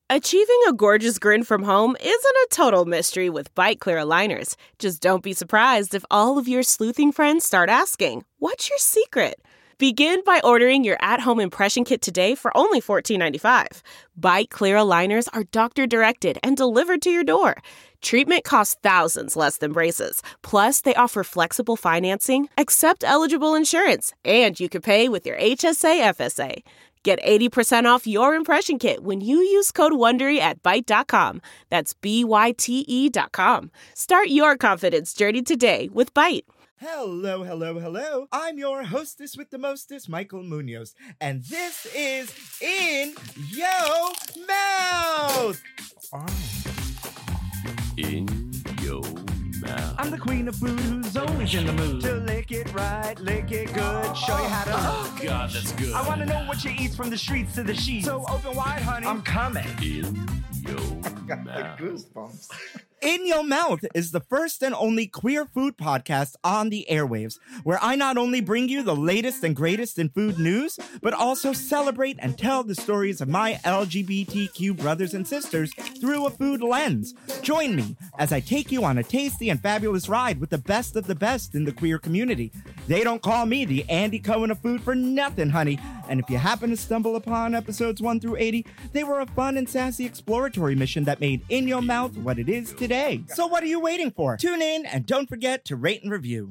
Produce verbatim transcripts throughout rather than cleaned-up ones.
Achieving a gorgeous grin from home isn't a total mystery with Byte Clear aligners. Just don't be surprised if all of your sleuthing friends start asking, "What's your secret?" Begin by ordering your at-home impression kit today for only fourteen ninety-five. Byte Clear aligners are doctor-directed and delivered to your door. Treatment costs thousands less than braces. Plus, they offer flexible financing, accept eligible insurance, and you can pay with your H S A F S A. Get eighty percent off your impression kit when you use code WONDERY at byte dot com. That's B Y T E dot com. Start your confidence journey today with Byte. Hello, hello, hello. I'm your hostess with the mostest, Michael Munoz, and this is In Yo Mouth. Oh. In Yo Mouth. I'm the queen of food who's always in the mood to lick it right, lick it good, show you how to. Oh, God, that's good. I want to know what you eat from the streets to the sheets. So open wide, honey. I'm coming. In Yo Got the Mouth. goosebumps. In Yo Mouth is the first and only queer food podcast on the airwaves, where I not only bring you the latest and greatest in food news, but also celebrate and tell the stories of my L G B T Q brothers and sisters through a food lens. Join me as I take you on a tasty and fabulous ride with the best of the best in the queer community. They don't call me the Andy Cohen of food for nothing, honey. And if you happen to stumble upon episodes one through eighty, they were a fun and sassy exploratory mission that made In Yo Mouth what it is today. So what are you waiting for? Tune in and don't forget to rate and review.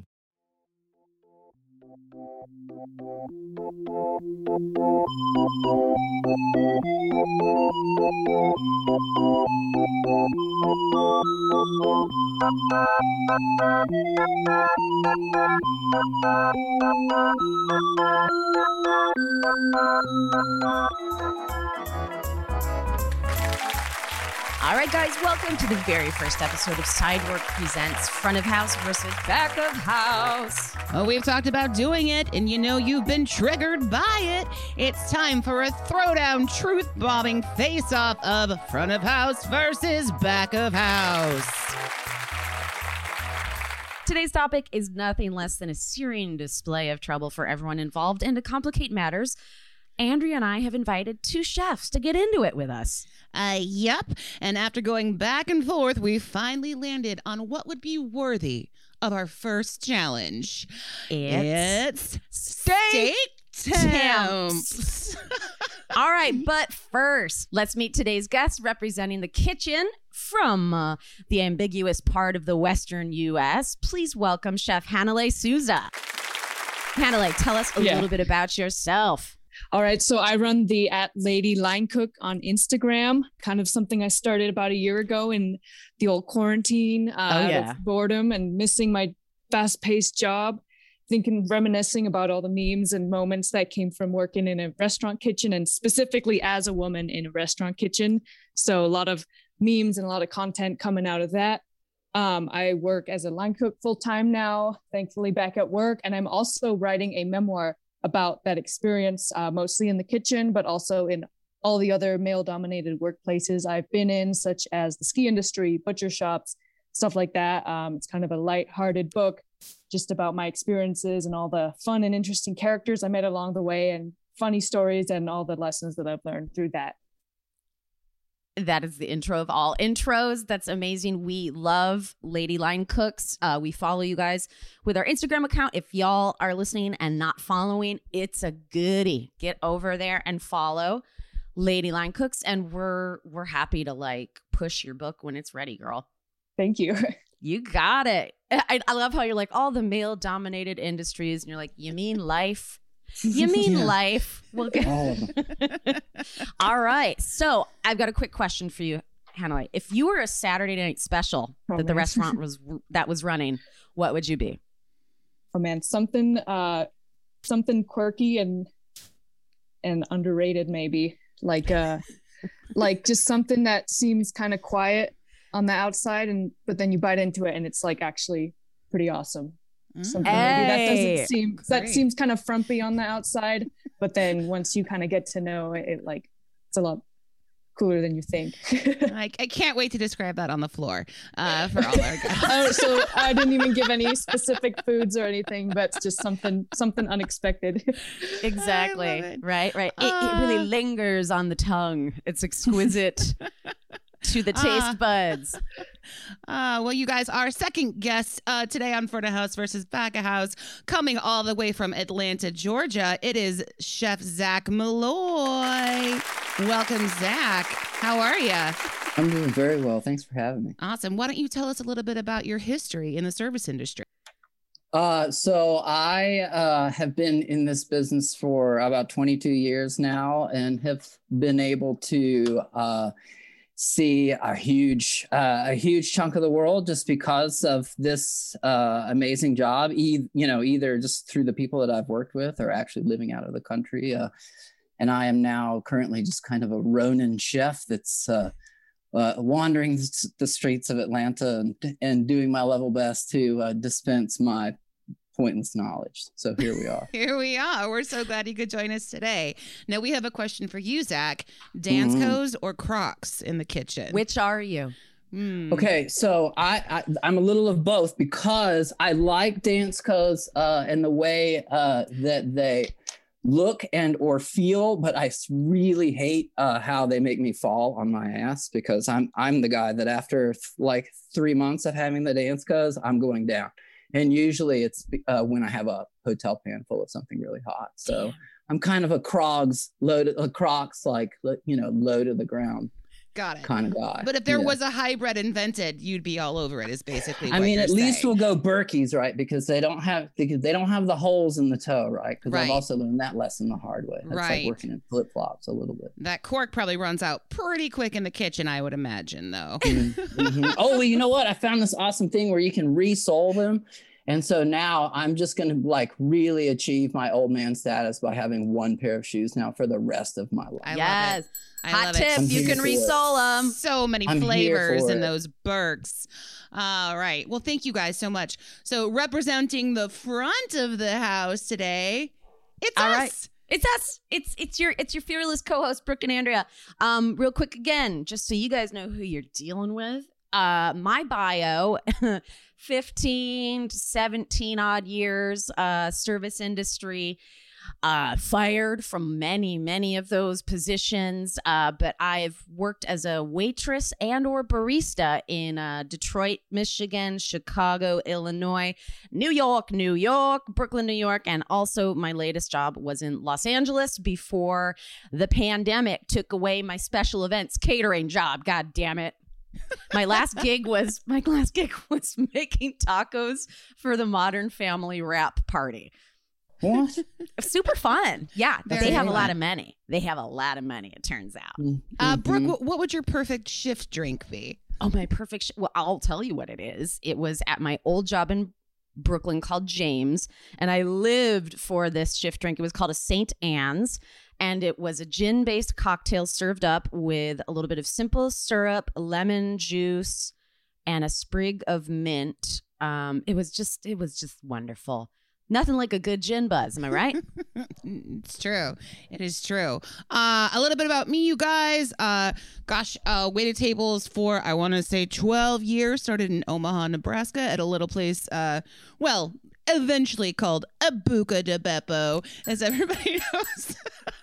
All right, guys, welcome to the very first episode of Sidework Presents Front of House versus Back of House. Oh, we've talked about doing it, and you know you've been triggered by it. It's time for a throwdown, truth-bombing face-off of Front of House versus Back of House. Today's topic is nothing less than a searing display of trouble for everyone involved, and to complicate matters, Andrea and I have invited two chefs to get into it with us. Uh, yep. And after going back and forth, we finally landed on what would be worthy of our first challenge. It's, It's steak temps. All right, but first, let's meet today's guest representing the kitchen from uh, the ambiguous part of the Western U S. Please welcome Chef Hanalei Souza. Hanalei, tell us a Yeah. little bit about yourself. All right, so I run the at Lady Line Cook on Instagram, kind of something I started about a year ago in the old quarantine, uh, Oh, out yeah. of boredom and missing my fast-paced job, thinking, reminiscing about all the memes and moments that came from working in a restaurant kitchen and specifically as a woman in a restaurant kitchen. So a lot of memes and a lot of content coming out of that. Um, I work as a line cook full-time now, thankfully back at work, and I'm also writing a memoir about that experience, uh, mostly in the kitchen, but also in all the other male-dominated workplaces I've been in, such as the ski industry, butcher shops, stuff like that. Um, it's kind of a light-hearted book just about my experiences and all the fun and interesting characters I met along the way and funny stories and all the lessons that I've learned through that. That is the intro of all intros. That's amazing. We love Lady Line Cooks. Uh, we follow you guys with our Instagram account. If y'all are listening and not following, it's a goodie. Get over there and follow Lady Line Cooks, and we're we're happy to like push your book when it's ready, girl. Thank you. You got it. I, I love how you're like all the male-dominated industries, and you're like, you mean life? You mean Yeah. life? We'll get- All right. So I've got a quick question for you, Hanalei. If you were a Saturday night special Oh, that the man. restaurant was that was running, what would you be? Oh man, something uh something quirky and and underrated maybe. Like uh like just something that seems kind of quiet on the outside and but then you bite into it and it's like actually pretty awesome. Something maybe that Hey, doesn't seem that great. seems kind of frumpy on the outside, but then once you kind of get to know it, it like it's a lot cooler than you think. I, I can't wait to describe that on the floor uh, for all our guests. Oh, so I didn't even give any specific foods or anything, but just something something unexpected. Exactly. Right, right. It, Uh, it really lingers on the tongue. It's exquisite to the taste Uh, buds. Uh, well, you guys, our second guest uh, today on Front of House versus Back of House, coming all the way from Atlanta, Georgia, it is Chef Zach Malloy. Welcome, Zach. How are you? I'm doing very well. Thanks for having me. Awesome. Why don't you tell us a little bit about your history in the service industry? Uh, so I uh, have been in this business for about twenty-two years now and have been able to uh, see a huge, uh, a huge chunk of the world just because of this uh, amazing job. E- you know, either just through the people that I've worked with or actually living out of the country. Uh, and I am now currently just kind of a Ronin chef that's uh, uh, wandering the streets of Atlanta and, and doing my level best to uh, dispense my pointless knowledge. So here we are. Here we are. We're so glad you could join us today. Now, we have a question for you, Zach. Danskos Mm. or Crocs in the kitchen? Which are you? Mm. Okay, so I, I I'm a little of both because I like Danskos uh, and the way uh, that they look and or feel, but I s- really hate uh, how they make me fall on my ass because I'm I'm the guy that after th- like three months of having the Danskos, I'm going down. And usually it's uh, when I have a hotel pan full of something really hot. So Damn. I'm kind of a Crocs low to, a Crocs like, you know, low to the ground Got it. kind of guy. But if there Yeah. was a hybrid invented, you'd be all over it, is basically I what mean, you're at least saying. we'll go Berkeys, right? Because they don't have because they don't have the holes in the toe, right? Because Right. I've also learned that lesson the hard way. That's Right. like working in flip flops a little bit. That cork probably runs out pretty quick in the kitchen, I would imagine, though. Mhm. Oh, well, you know what? I found this awesome thing where you can resole them. And so now I'm just going to like really achieve my old man status by having one pair of shoes now for the rest of my life. I yes. love it. I Hot love tip. it. I'm You here can for it. resole them. So many I'm here flavors for in it. those Berks. All right. Well, thank you guys so much. So representing the front of the house today, it's All us. right. It's us. It's it's your it's your fearless co-host Brooke and Andrea. Um, real quick again, just so you guys know who you're dealing with. Uh, my bio, fifteen to seventeen odd years, uh, service industry, uh, fired from many, many of those positions. Uh, but I've worked as a waitress and or barista in uh, Detroit, Michigan, Chicago, Illinois, New York, New York, Brooklyn, New York. And also my latest job was in Los Angeles before the pandemic took away my special events catering job. God damn it. My last gig was my last gig was making tacos for the Modern Family wrap party. What? Super fun. Yeah, Very they have a fun. lot of money. They have a lot of money, it turns out. Uh, Brooke, Mhm. what, what would your perfect shift drink be? Oh, my perfect. Sh- well, I'll tell you what it is. It was at my old job in Brooklyn called James, and I lived for this shift drink. It was called a Saint Anne's, and it was a gin-based cocktail served up with a little bit of simple syrup, lemon juice, and a sprig of mint. Um, it was just, it was just wonderful. Nothing like a good gin buzz. Am I right? It's true. It is true. Uh, a little bit about me, you guys. Uh, gosh, uh, waited tables for, I want to say twelve years. Started in Omaha, Nebraska at a little place, uh, well, eventually called Abuca de Beppo, as everybody knows.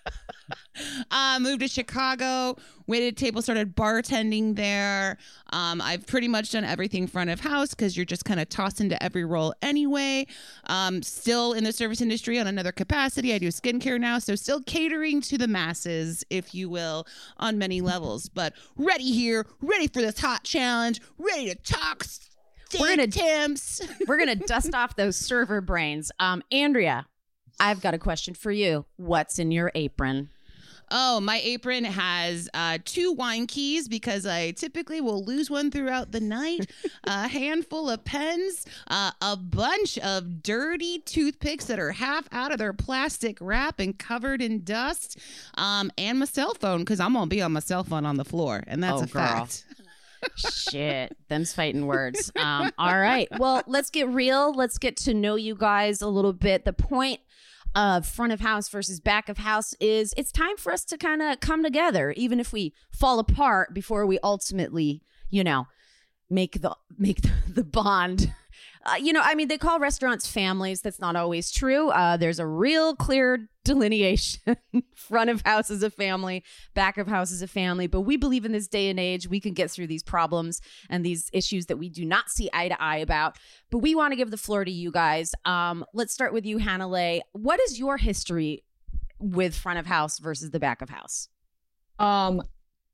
Uh, moved to Chicago, waited table, started bartending there. Um, I've pretty much done everything front of house because you're just kind of tossed into every role anyway. Um, still in the service industry on another capacity. I do skincare now, so still catering to the masses, if you will, on many levels. But ready here, ready for this hot challenge, ready to talk. We're gonna- temps. We're going to dust off those server brains. Um, Andrea, I've got a question for you. What's in your apron? Oh, my apron has uh, two wine keys because I typically will lose one throughout the night, a handful of pens, uh, a bunch of dirty toothpicks that are half out of their plastic wrap and covered in dust, um, and my cell phone because I'm going to be on my cell phone on the floor, and that's Oh, a girl. fact. Shit, them's fighting words. Um, all right. Well, let's get real. Let's get to know you guys a little bit. The point of front of house versus back of house is it's time for us to kind of come together, even if we fall apart before we ultimately, you know, make the make the, the bond. Uh, you know, I mean, they call restaurants families. That's not always true. Uh, there's a real clear delineation. Front of house is a family, back of house is a family. But we believe in this day and age, we can get through these problems and these issues that we do not see eye to eye about. But we want to give the floor to you guys. Um, let's start with you, Hannah-Leigh. What is your history with front of house versus the back of house? Um,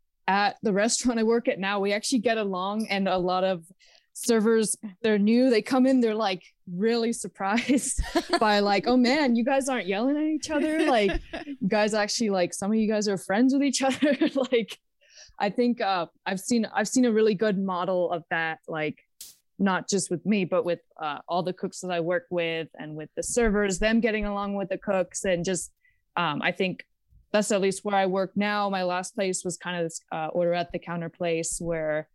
at the restaurant I work at now, we actually get along, and a lot of servers, they're new, they come in, they're like really surprised by like, oh man, you guys aren't yelling at each other, like you guys actually, like some of you guys are friends with each other. Like I think uh I've seen I've seen a really good model of that, like not just with me but with uh, all the cooks that I work with and with the servers, them getting along with the cooks, and just um I think that's at least where I work now. My last place was kind of this uh, order at the counter place where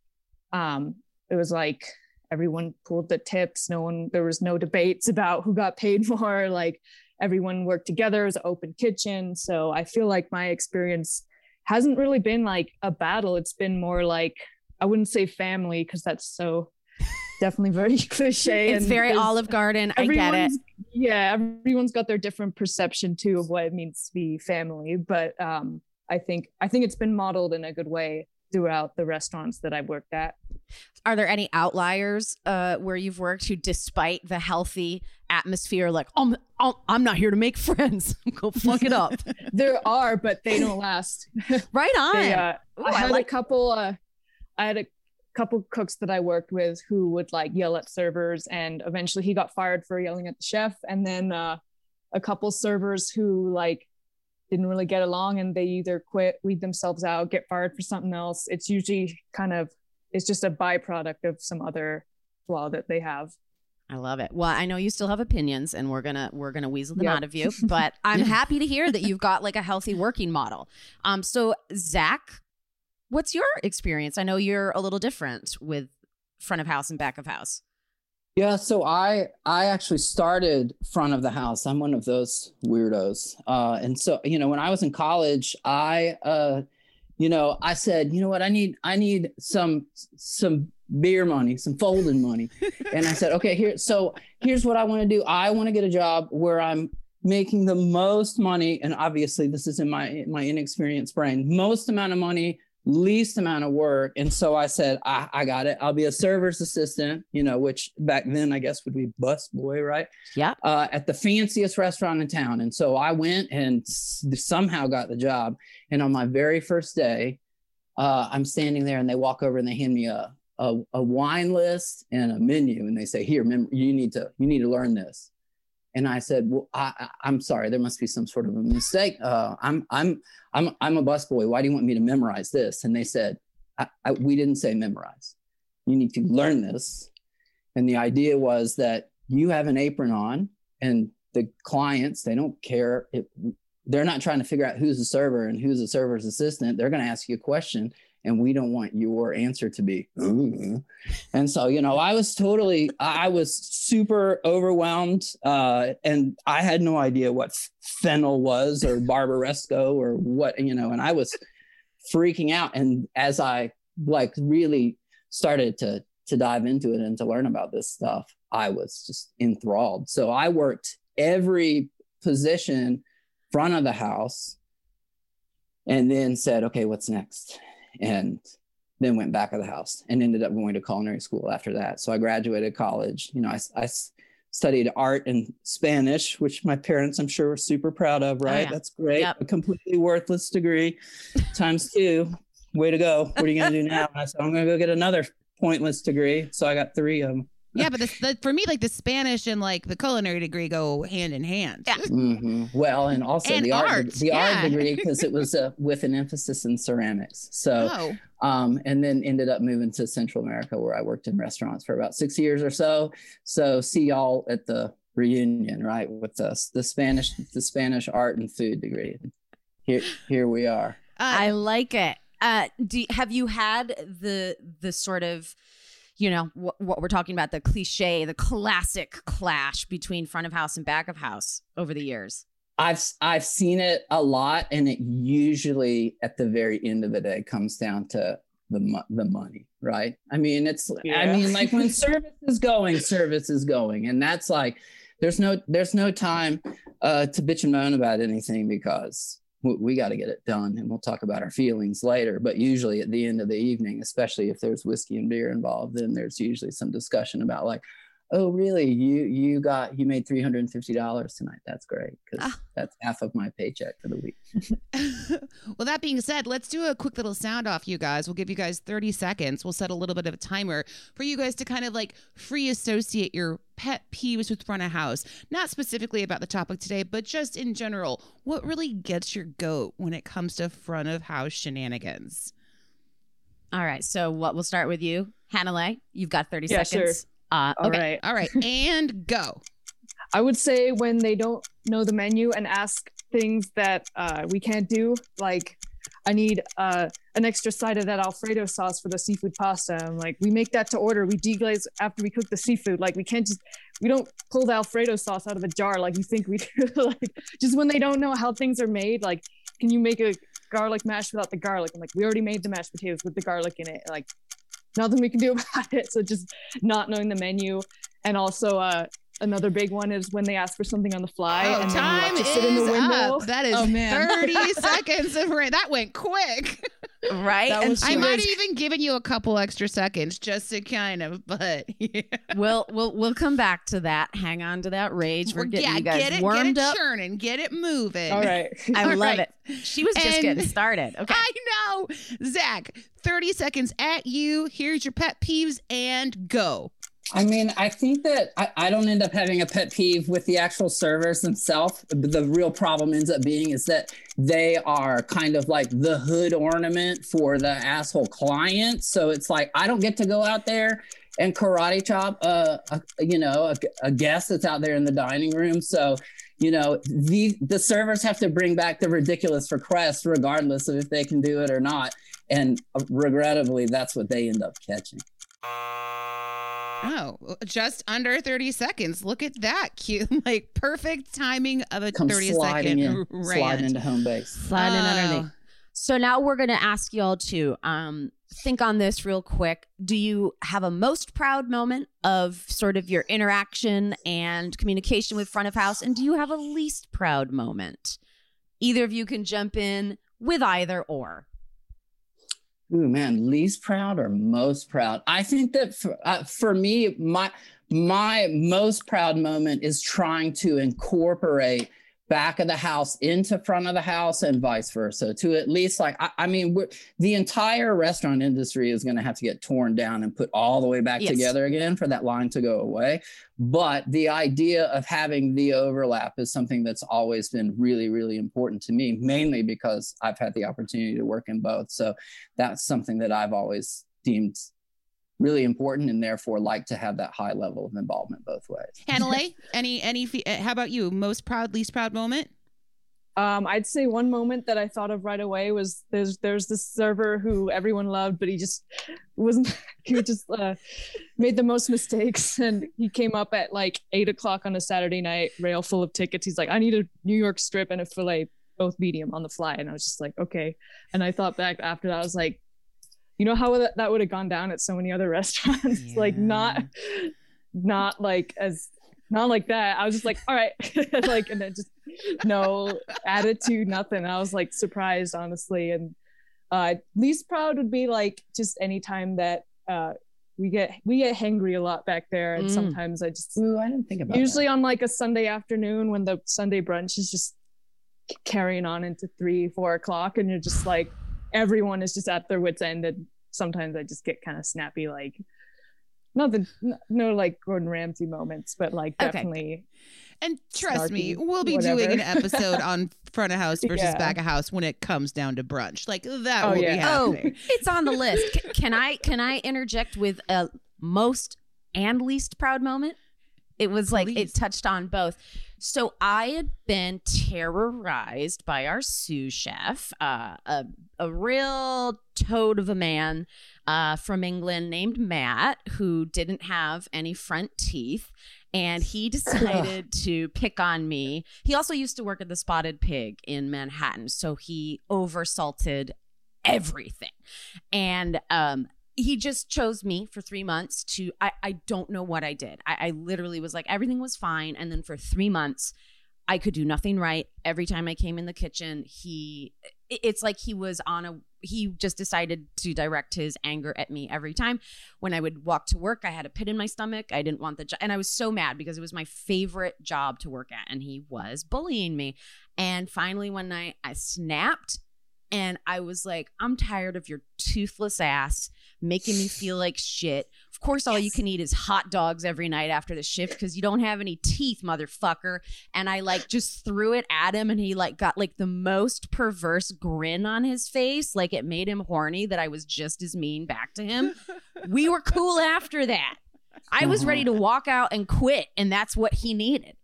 um it was like everyone pulled the tips. No one, there was no debates about who got paid more. Like everyone worked together. It was an open kitchen. So I feel like my experience hasn't really been like a battle. It's been more like, I wouldn't say family, because that's so definitely very cliche. It's and very Olive Garden. I get it. Yeah, everyone's got their different perception too of what it means to be family. But um, I think I think it's been modeled in a good way throughout the restaurants that I've worked at. Are there any outliers uh, where you've worked who, despite the healthy atmosphere, like, oh, I'm, I'm not here to make friends, go fuck it up? There are, but they don't last. Right on. They, uh, Ooh, I had I like- a couple. Uh, I had a couple cooks that I worked with who would like yell at servers, and eventually he got fired for yelling at the chef. And then uh, a couple servers who like didn't really get along, and they either quit, weed themselves out, get fired for something else. It's usually kind of, it's just a byproduct of some other flaw that they have. I love it. Well, I know you still have opinions, and we're gonna we're gonna weasel them Yep. out of you, but I'm happy to hear that you've got like a healthy working model. Um, so Zach, what's your experience? I know you're a little different with front of house and back of house. Yeah, so I I actually started front of the house. I'm one of those weirdos. Uh, and so, you know, when I was in college, I, uh, you know, I said, you know what, I need I need some some beer money, some folding money. And I said, okay, here. So here's what I want to do. I want to get a job where I'm making the most money. And obviously, this is in my my inexperienced brain, most amount of money, least amount of work. And so I said, I, I got it. I'll be a server's assistant, you know, which back then I guess would be bus boy, right? Yeah. Uh, at the fanciest restaurant in town. And so I went and s- somehow got the job. And on my very first day, uh, I'm standing there and they walk over and they hand me a, a, a wine list and a menu. And they say, here, remember, you need to, you need to learn this. And I said, well, I, I, I'm sorry, there must be some sort of a mistake. Uh, I'm, I'm, I'm, I'm a busboy. Why do you want me to memorize this? And they said, I, I, we didn't say memorize. You need to learn this. And the idea was that you have an apron on, and the clients, they don't care. If, they're not trying to figure out who's the server and who's the server's assistant. They're going to ask you a question, and we don't want your answer to be, ooh. And so, you know, I was totally, I was super overwhelmed. Uh, and I had no idea what fennel was or barbaresco or what, you know, and I was freaking out. And as I like really started to, to dive into it and to learn about this stuff, I was just enthralled. So I worked every position front of the house and then said, okay, what's next? And then went back of the house and ended up going to culinary school after that. So I graduated college. You know, I, I studied art and Spanish, which my parents, I'm sure, were super proud of, right? Oh, yeah. That's great. Yep. A completely worthless degree times two. Way to go. What are you going to do now? And I said, I'm going to go get another pointless degree. So I got three of them. Yeah, but the, the, for me, like the Spanish and like the culinary degree go hand in hand. Yeah. Mm-hmm. Well, and also and the art, art the yeah. art degree, because it was uh, with an emphasis in ceramics. So, oh. um, and then ended up moving to Central America, where I worked in restaurants for about six years or so. So, see y'all at the reunion, right, with us, the Spanish, the Spanish art and food degree. Here, here we are. Uh, I like it. Uh, do have you had the the sort of, you know, what, what we're talking about, the cliche, the classic clash between front of house and back of house over the years? I've I've seen it a lot, and it usually at the very end of the day comes down to the mo- the money, right? I mean, it's Yeah. I mean, like when service is going, service is going, and that's like there's no there's no time uh, to bitch and moan about anything because we, we got to get it done, and we'll talk about our feelings later. But usually at the end of the evening, especially if there's whiskey and beer involved, then there's usually some discussion about like, oh, really? You you got you made three hundred fifty dollars tonight. That's great because Ah. that's half of my paycheck for the week. Well, that being said, let's do a quick little sound off, you guys. We'll give you guys thirty seconds. We'll set a little bit of a timer for you guys to kind of like free associate your pet peeves with front of house. Not specifically about the topic today, but just in general. What really gets your goat when it comes to front of house shenanigans? All right. So what we'll start with you, Hannah. You've got thirty Yeah, seconds. Uh, All okay. right. All right, and go. I would say when they don't know the menu and ask things that uh, we can't do, like I need uh, an extra side of that Alfredo sauce for the seafood pasta. I'm like, we make that to order. We deglaze after we cook the seafood. Like we can't just, we don't pull the Alfredo sauce out of a jar like you think we do. Like just when they don't know how things are made, like, can you make a garlic mash without the garlic? I'm like, we already made the mashed potatoes with the garlic in it. Like nothing we can do about it. So just not knowing the menu. And also uh, another big one is when they ask for something on the fly Oh, and then time you watch it sit in the is window. up. That is Oh, man. thirty seconds of rain. That went quick. Right. That And was I too might much. have even given you a couple extra seconds just to kind of, but yeah. we'll we'll we'll come back to that. Hang on to that rage. We're getting yeah, you guys get it, warmed get it up. churning, get it moving. All right. I All love right. it. She was just And- getting started. Okay. I know. Zach, thirty seconds at you. Here's your pet peeves and go. I mean, I think that I, I don't end up having a pet peeve with the actual servers themselves. The real problem ends up being is that they are kind of like the hood ornament for the asshole client. So it's like, I don't get to go out there and karate chop, uh, a, you know, a, a guest that's out there in the dining room. So, you know, the, the servers have to bring back the ridiculous request regardless of if they can do it or not. And uh, regrettably, that's what they end up catching. Oh, just under thirty seconds. Look at that. Cute. Like perfect timing of a Come thirty sliding second in, rant. sliding into home base. Sliding Oh. underneath. So now we're going to ask y'all to um, think on this real quick. Do you have a most proud moment of sort of your interaction and communication with front of house? And do you have a least proud moment? Either of you can jump in with either or. Ooh, man, least proud or most proud? I think that for, uh, for me, my my most proud moment is trying to incorporate back of the house into front of the house and vice versa. To at least like, I, I mean, we're, the entire restaurant industry is going to have to get torn down and put all the way back Yes. together again for that line to go away. But the idea of having the overlap is something that's always been really, really important to me, mainly because I've had the opportunity to work in both. So that's something that I've always deemed really important and therefore like to have that high level of involvement both ways. Hanalei, any, any, fe- uh, how about you? Most proud, least proud moment? Um, I'd say one moment that I thought of right away was there's there's this server who everyone loved, but he just wasn't. He just uh, made the most mistakes, and he came up at like eight o'clock on a Saturday night, rail full of tickets. He's like, "I need a New York strip and a fillet, both medium, on the fly." And I was just like, "Okay." And I thought back after that, I was like, you know how that, that would have gone down at so many other restaurants, Yeah. like not, not like as. Not like that. I was just like, all right. Like, and then just no attitude, nothing. I was like surprised, honestly. And uh, least proud would be like just anytime that uh, we get we get hangry a lot back there. And Mm. sometimes I just, Ooh, I didn't think about usually on like a Sunday afternoon when the Sunday brunch is just c- carrying on into three, four o'clock. And you're just like, everyone is just at their wit's end. And sometimes I just get kind of snappy, like, Nothing, no, no like Gordon Ramsay moments, but like Okay. definitely. And trust me, Snarky, we'll be whatever. doing an episode on front of house versus Yeah. back of house when it comes down to brunch. Like that Oh, will yeah. be Oh, happening. it's on the list. C- can I can I interject with a most and least proud moment? It was like Please. it touched on both. So I had been terrorized by our sous chef, uh, a a real toad of a man uh, from England named Matt, who didn't have any front teeth. and he decided to pick on me. He also used to work at the Spotted Pig in Manhattan, so he oversalted everything. And um, he just chose me for three months to, I, I don't know what I did. I, I literally was like, everything was fine. And then for three months, I could do nothing right. Every time I came in the kitchen, he, it's like he was on a, he just decided to direct his anger at me every time. When I would walk to work, I had a pit in my stomach. I didn't want the job. And I was so mad because it was my favorite job to work at. And he was bullying me. And finally, one night I snapped and I was like, I'm tired of your toothless ass making me feel like shit. Of course, all yes. you can eat is hot dogs every night after the shift because you don't have any teeth, motherfucker. And I like just threw it at him and he like got like the most perverse grin on his face. Like it made him horny that I was just as mean back to him. We were cool after that. I was ready to walk out and quit, and that's what he needed.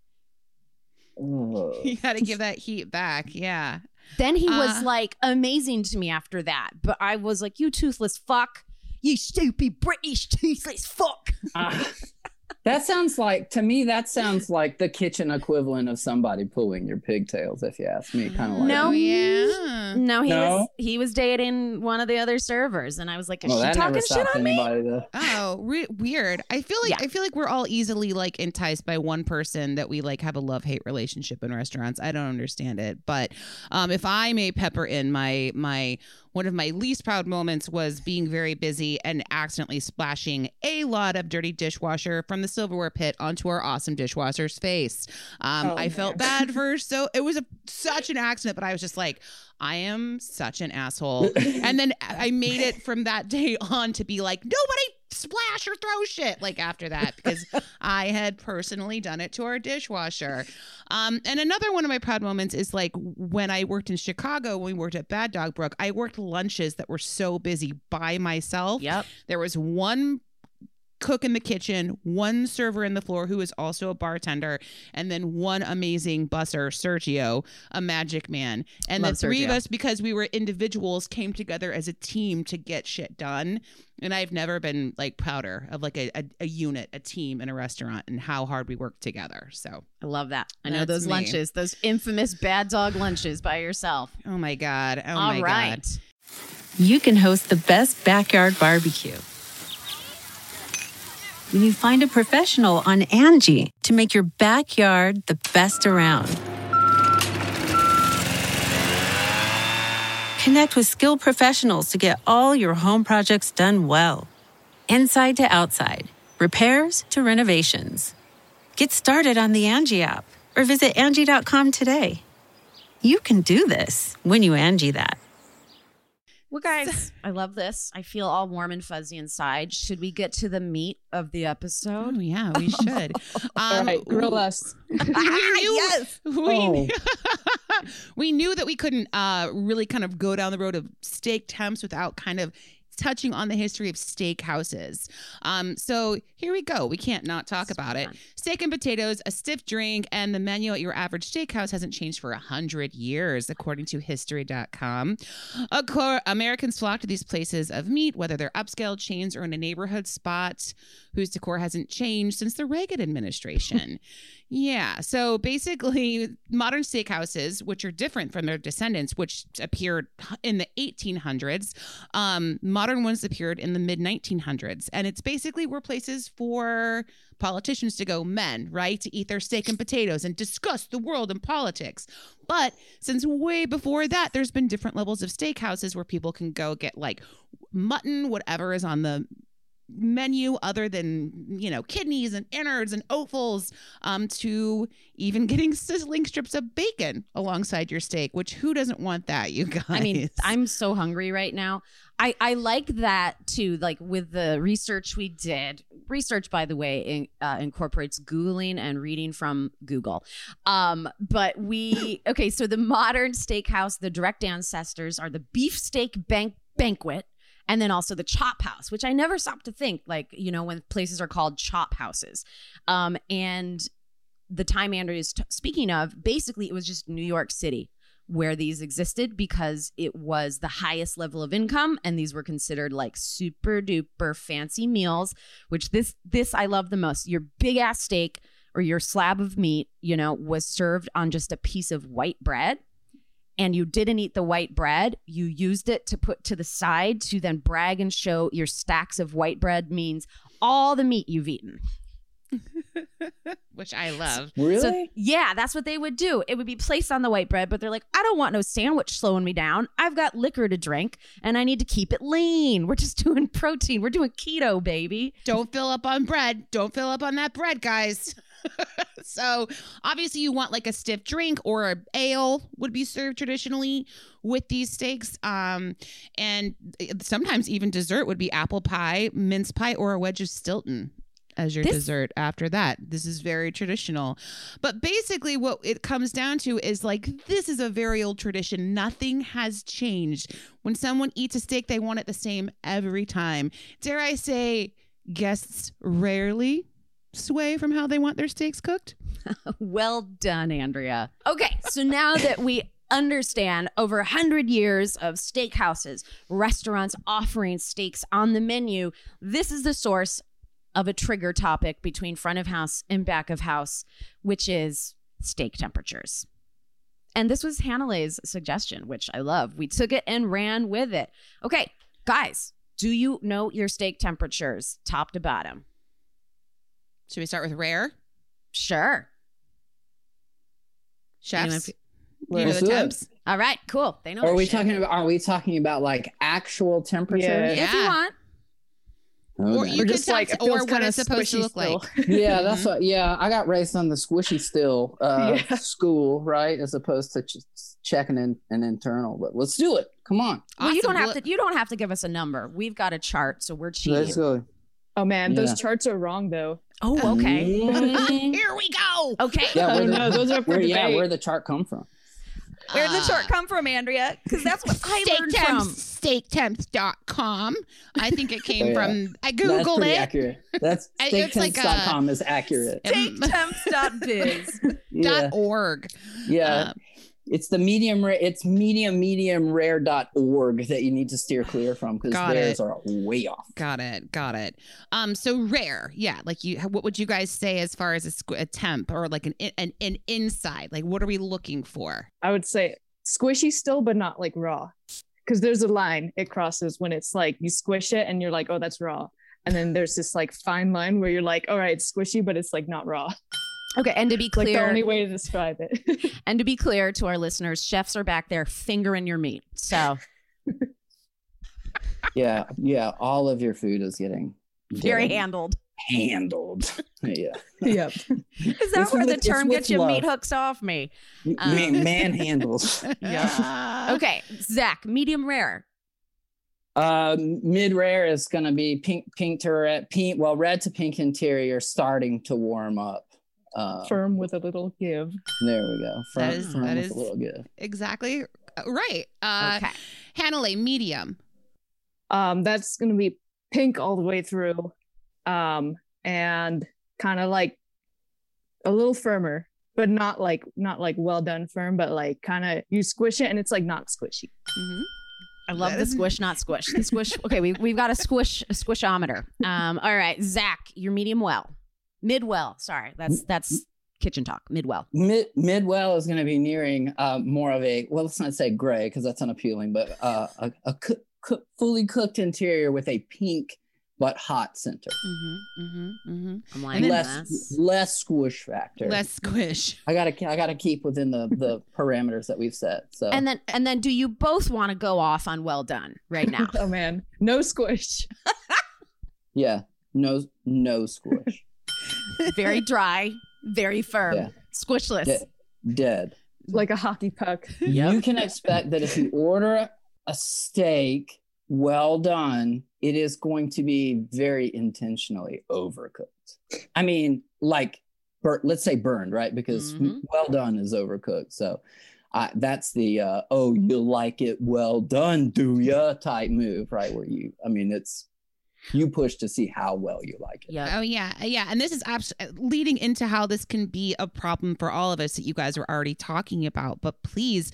You got to give that heat back. Yeah. Then he uh, was like amazing to me after that. But I was like, you toothless fuck. You stupid British toothless fuck. Uh, that sounds like, to me, that sounds like the kitchen equivalent of somebody pulling your pigtails, if you ask me. Kind of like, no, yeah. No, he No? was he was dating one of the other servers, and I was like, is well, she that talking never shit stopped on me? anybody to. Oh, re- weird. I feel like Yeah. I feel like we're all easily like enticed by one person that we like have a love-hate relationship in restaurants. I don't understand it, but um, if I may pepper in my my one of my least proud moments was being very busy and accidentally splashing a lot of dirty dishwasher from the silverware pit onto our awesome dishwasher's face. Um, Oh, I felt man. bad for so it was a, such an accident, but I was just like, I am such an asshole. And then I made it from that day on to be like, nobody splash or throw shit like after that, because I had personally done it to our dishwasher. Um, and another one of my proud moments is like when I worked in Chicago, when we worked at Bad Dog Brook, I worked lunches that were so busy by myself. Yep. There was one cook in the kitchen, one server in the floor who was also a bartender, and then one amazing busser, Sergio, a magic man. And Love the three of Sergio. us, because we were individuals, came together as a team to get shit done. And I've never been like prouder of like a, a, a unit, a team in a restaurant, and how hard we work together. So I love that. I know That's those me. lunches, those infamous Bad Dog lunches by yourself. oh my God. Oh All my right. God. You can host the best backyard barbecue when you find a professional on Angie to make your backyard the best around. Connect with skilled professionals to get all your home projects done well. Inside to outside, repairs to renovations. Get started on the Angie app or visit Angie dot com today. You can do this when you Angie that. Well, guys, I love this. I feel all warm and fuzzy inside. Should we get to the meat of the episode? Oh, yeah, we should. All right, grill us. we knew, yes. We, Oh. knew, we knew that we couldn't uh, really kind of go down the road of steak temps without kind of touching on the history of steakhouses. Um, so here we go. We can't not talk about it. Steak and potatoes, a stiff drink, and the menu at your average steakhouse hasn't changed for a hundred years, according to history dot com. Of course, Americans flock to these places of meat, whether they're upscale chains or in a neighborhood spot whose decor hasn't changed since the Reagan administration. Yeah. So basically, modern steakhouses, which are different from their descendants, which appeared in the eighteen hundreds, um, modern ones appeared in the mid nineteen hundreds. And it's basically were places for politicians to go, men, right, to eat their steak and potatoes and discuss the world and politics. But since way before that, there's been different levels of steakhouses where people can go get like mutton, whatever is on the menu other than, you know, kidneys and innards and offals, um, to even getting sizzling strips of bacon alongside your steak, which who doesn't want that, you guys? I mean, I'm so hungry right now. I, I like that too, like with the research we did. Research, by the way, in, uh, incorporates Googling and reading from Google. Um, but we, okay, so the modern steakhouse, the direct ancestors are the beefsteak bank, banquet, and then also the chop house, which I never stopped to think, like, you know, when places are called chop houses. Um, and the time Andrew is t- speaking of, basically it was just New York City where these existed because it was the highest level of income, and these were considered like super duper fancy meals, which this this I love the most. Your big ass steak or your slab of meat, you know, was served on just a piece of white bread, and you didn't eat the white bread, you used it to put to the side to then brag and show your stacks of white bread means all the meat you've eaten. Which I love. Really? So, yeah, that's what they would do. It would be placed on the white bread, but they're like, I don't want no sandwich slowing me down. I've got liquor to drink, and I need to keep it lean. We're just doing protein. We're doing keto, baby. Don't fill up on bread. Don't fill up on that bread, guys. So obviously you want like a stiff drink, or a ale would be served traditionally with these steaks. Um, and sometimes even dessert would be apple pie, mince pie, or a wedge of Stilton as your This- dessert after that. This is very traditional. But basically what it comes down to is like, this is a very old tradition. Nothing has changed. When someone eats a steak, they want it the same every time. Dare I say, guests rarely sway from how they want their steaks cooked. Well done, Andrea. Okay, so now that we understand over one hundred years of steakhouses, restaurants offering steaks on the menu, this is the source of a trigger topic between front of house and back of house, which is steak temperatures. And this was Hanale's suggestion, which I love. We took it and ran with it. Okay, guys, do you know your steak temperatures top to bottom? Should we start with rare? Sure. Chefs? Anyone- You know Let's the do it. temps? All right, cool. They know Are their we shit. talking about? Are we talking about like actual temperature? Yeah. If you Yeah. want. Or Okay. you Or could just tell like, us it or feels what kinda it's supposed to squishy look like. still. Yeah, that's what. Yeah, I got raised on the squishy still uh, Yeah. school, right, as opposed to ch- checking in an internal. But let's do it. Come on, Well, you Awesome. don't have Well, to. You don't have to give us a number. We've got a chart, so we're cheating. let's go. Oh man, Yeah. those charts are wrong though. Oh, okay. Mm. Here we go. Okay. Yeah, Oh where the, no, those are for where, yeah, debate. where the chart come from? Where'd the chart Uh, come from, Andrea? Because that's what I learned from. steak temps dot com. I think it came Oh, yeah. from, I That's Googled pretty it. accurate. That's I- it's like steak temps dot com is accurate. Um, Yeah, dot org. yeah. Uh, It's the medium rare. It's medium medium rare dot org that you need to steer clear from because Got theirs it. are way off. Got it. Got it. Um. So rare. Yeah. Like you. What would you guys say as far as a, squ- a temp or like an an an inside? Like what are we looking for? I would say squishy still, but not like raw. Because there's a line it crosses when it's like you squish it and you're like, oh, that's raw. And then there's this like fine line where you're like, all right, it's squishy, but it's like not raw. Okay, and to be Like the clear, only way to describe it. and to be clear to our listeners, chefs are back there fingering your meat. So Yeah, yeah. All of your food is getting very getting handled. handled. Yeah, Yep. Is that It's where the with- it's term with gets your love. meat hooks off me? Um, man, manhandles. Yeah. Okay, Zach, medium rare. Uh, mid rare is going to be pink, pink to red, pink. Well, red to pink interior, starting to warm up. Uh, Firm with a little give. there we go. Firm, That is- firm that with is- a little good. Exactly. Uh, Right. Uh, Okay. Hanalei, medium. Um, that's gonna be pink all the way through. Um, and kind of like a little firmer, but not like not like well done firm, but like kind of you squish it and it's like not squishy. Mhm. I love That the is- squish, not squish. The squish. Okay, we we've got a squish, a squishometer. Um, all right, Zach, you're medium well, mid well. Sorry, that's that's kitchen talk. Mid well. Mid Midwell is going to be nearing uh, more of a, well, let's not say gray because that's unappealing, but uh, a, a cook, cook, fully cooked interior with a pink but hot center. Mm-hmm. Mm-hmm. Mm-hmm. I'm like Less less squish factor. Less squish. I gotta I gotta keep within the the parameters that we've set. So And then and then, do you both want to go off on well done right now? Oh man, no squish. yeah, no no squish. Very dry, very firm, Yeah. squishless. De- dead. Like a hockey puck. You can expect that if you order a steak well done, it is going to be very intentionally overcooked. I mean, like, bur- let's say burned, right? Because Mhm. well done is overcooked. So uh, that's the, uh, oh, you like it well done, do ya? Type move, right? Where you, I mean, it's, you push to see how well you like it. Yeah. Oh yeah, yeah, and this is abs- leading into how this can be a problem for all of us that you guys are already talking about. But please,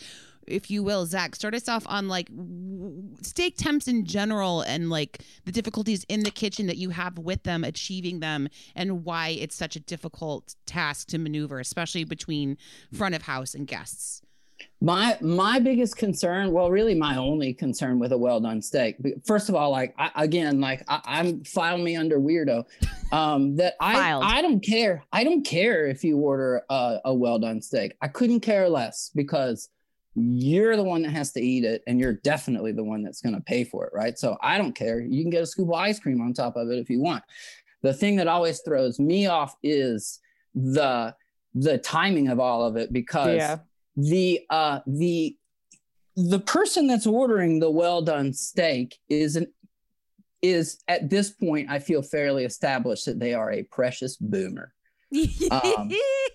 if you will, Zach, start us off on like w- steak temps in general and like the difficulties in the kitchen that you have with them, achieving them, and why it's such a difficult task to maneuver, especially between front of house and guests. My my biggest concern, well, really my only concern with a well done steak. First of all, like I, again, like I, I'm file me under weirdo. Um, that I I don't care. I don't care if you order a, a well done steak. I couldn't care less because you're the one that has to eat it, and you're definitely the one that's going to pay for it, right? So I don't care. You can get a scoop of ice cream on top of it if you want. The thing that always throws me off is the the timing of all of it, because yeah. the uh the the person that's ordering the well done steak is an is at this point, I feel fairly established that they are a precious boomer. Um,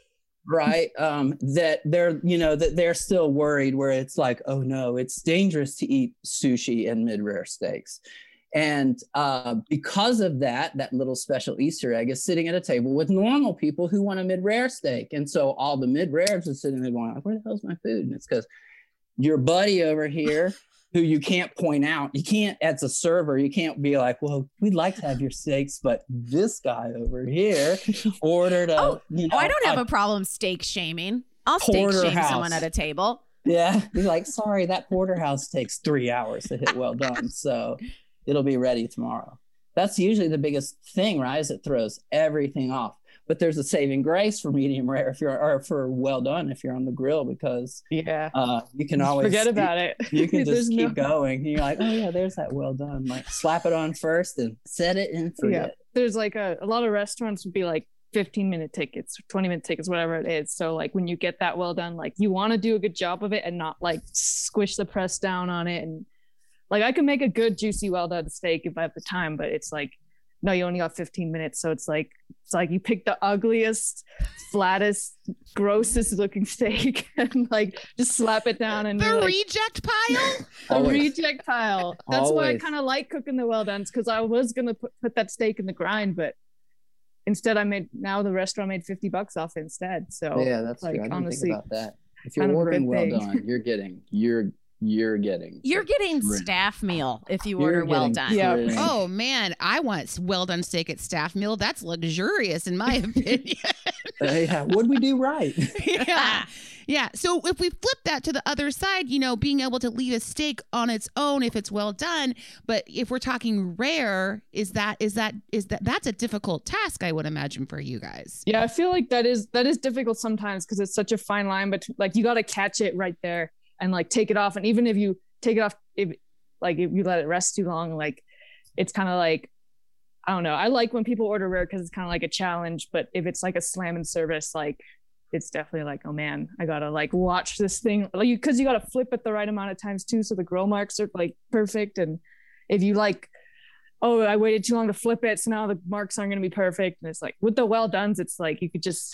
right? Um, that they're, you know, that they're still worried, where it's like, oh no, it's dangerous to eat sushi and mid-rare steaks. And uh, because of that, that little special Easter egg is sitting at a table with normal people who want a mid-rare steak. And so all the mid-rares are sitting there going, where the hell's my food? And it's because your buddy over here, who you can't point out, you can't, as a server, you can't be like, well, we'd like to have your steaks, but this guy over here ordered a, oh, you know. Oh, I don't have a, a problem steak shaming. I'll steak shame someone at a table. Yeah. He's like, sorry, that porterhouse takes three hours to hit well done. So it'll be ready tomorrow. That's usually the biggest thing, right? Is it throws everything off. But there's a saving grace for medium rare if you're, or for well done if you're on the grill, because yeah, uh, you can always forget about it. You can just keep no... going. And you're like, oh yeah, there's that well done. Like slap it on first and set it and forget. Yeah. There's like a, a lot of restaurants would be like fifteen minute tickets, twenty minute tickets, whatever it is. So like when you get that well done, like you want to do a good job of it and not like squish the press down on it. And like I can make a good juicy well done steak if I have the time, but it's like, no, you only got fifteen minutes. So it's like, it's like you pick the ugliest, flattest, grossest looking steak and like just slap it down. And the like, reject pile? The reject pile. That's Always. why I kind of like cooking the well dones, because I was going to put, put that steak in the grind, but instead I made, now the restaurant made fifty bucks off it instead. So yeah, that's like, true. I didn't honestly, think about that. If you're ordering well done, you're getting, you're, You're getting you're getting staff meal if you You're order well done. Yeah. Oh man, I want well done steak at staff meal. That's luxurious in my opinion. uh, yeah, what'd we do right? yeah. Yeah. So if we flip that to the other side, you know, being able to leave a steak on its own if it's well done, but if we're talking rare, is that is that is that that's a difficult task, I would imagine, for you guys. Yeah, I feel like that is that is difficult sometimes, because it's such a fine line, but like you got to catch it right there and like take it off. And even if you take it off, if like if you let it rest too long, like it's kind of like, I don't know. I like when people order rare because it's kind of like a challenge. But if it's like a slam and service, like it's definitely like, oh man, I gotta like watch this thing, like you because you gotta flip it the right amount of times too, so the grill marks are like perfect. And if you like, oh, I waited too long to flip it, so now the marks aren't gonna be perfect. And it's like with the well dones, it's like you could just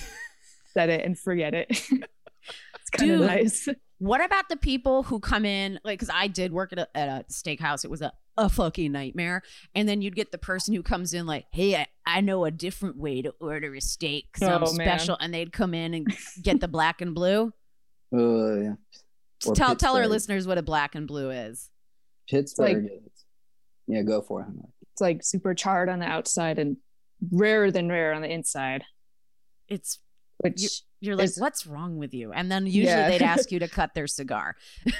set it and forget it. It's kind of nice. What about the people who come in, like, because I did work at a, at a steakhouse. It was a, a fucking nightmare. And then you'd get the person who comes in like, hey, I, I know a different way to order a steak because I'm Oh, special. man. And they'd come in and get the black and blue. Uh, yeah. Or Tell tell our Pittsburgh. listeners what a black and blue is. Pittsburgh. Like- is, yeah, go for it. Hunter. It's like super charred on the outside and rarer than rare on the inside. It's Which you, you're like, is- what's wrong with you? And then usually Yeah. they'd ask you to cut their cigar.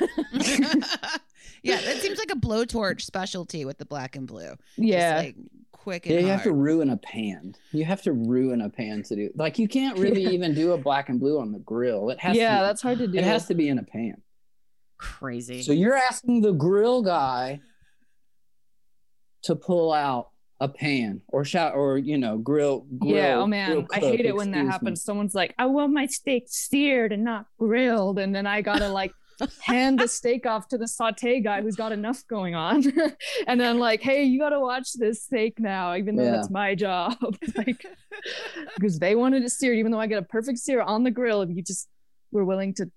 Yeah, that seems like a blowtorch specialty with the black and blue. yeah. Just like quick and Yeah, you hard. have to ruin a pan. You have to ruin a pan to do. Like you can't really even do a black and blue on the grill. It has. yeah, to, that's hard to do. It has to be in a pan. Crazy. So you're asking the grill guy to pull out a pan or shot or you know grill. grill yeah, oh man, grill I cook, hate it when that excuse me. happens. Someone's like, I want my steak seared and not grilled. And then I gotta like hand the steak off to the saute guy who's got enough going on. And then like, hey, you gotta watch this steak now, even though Yeah. that's my job. Like, because they wanted it seared, even though I get a perfect sear on the grill. If you just were willing to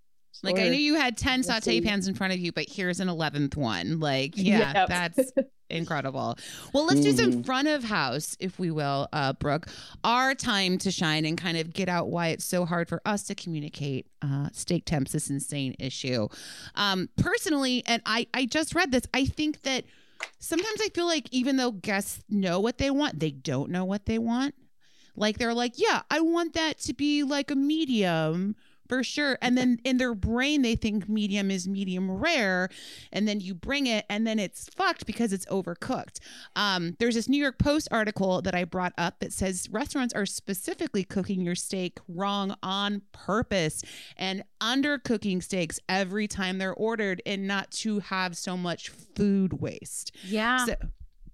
Like I order. knew you had ten Let's saute see. pans in front of you, but here's an eleventh one. Like, yeah, Yep. that's incredible. Well, let's do some front of house, if we will, uh, Brooke. Our time to shine and kind of get out why it's so hard for us to communicate uh, steak temps, this insane issue. Um, personally, and I, I just read this, I think that sometimes I feel like even though guests know what they want, they don't know what they want. Like they're like, yeah, I want that to be like a medium for sure. And then in their brain, they think medium is medium rare. And then you bring it and then it's fucked because it's overcooked. Um, there's this New York Post article that I brought up that says restaurants are specifically cooking your steak wrong on purpose and undercooking steaks every time they're ordered and not to have so much food waste. Yeah. So,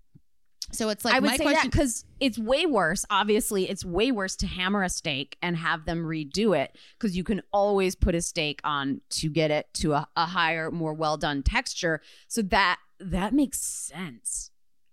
So it's like I would my say question that because it's way worse. Obviously, it's way worse to hammer a steak and have them redo it because you can always put a steak on to get it to a, a higher, more well done texture. So that that makes sense.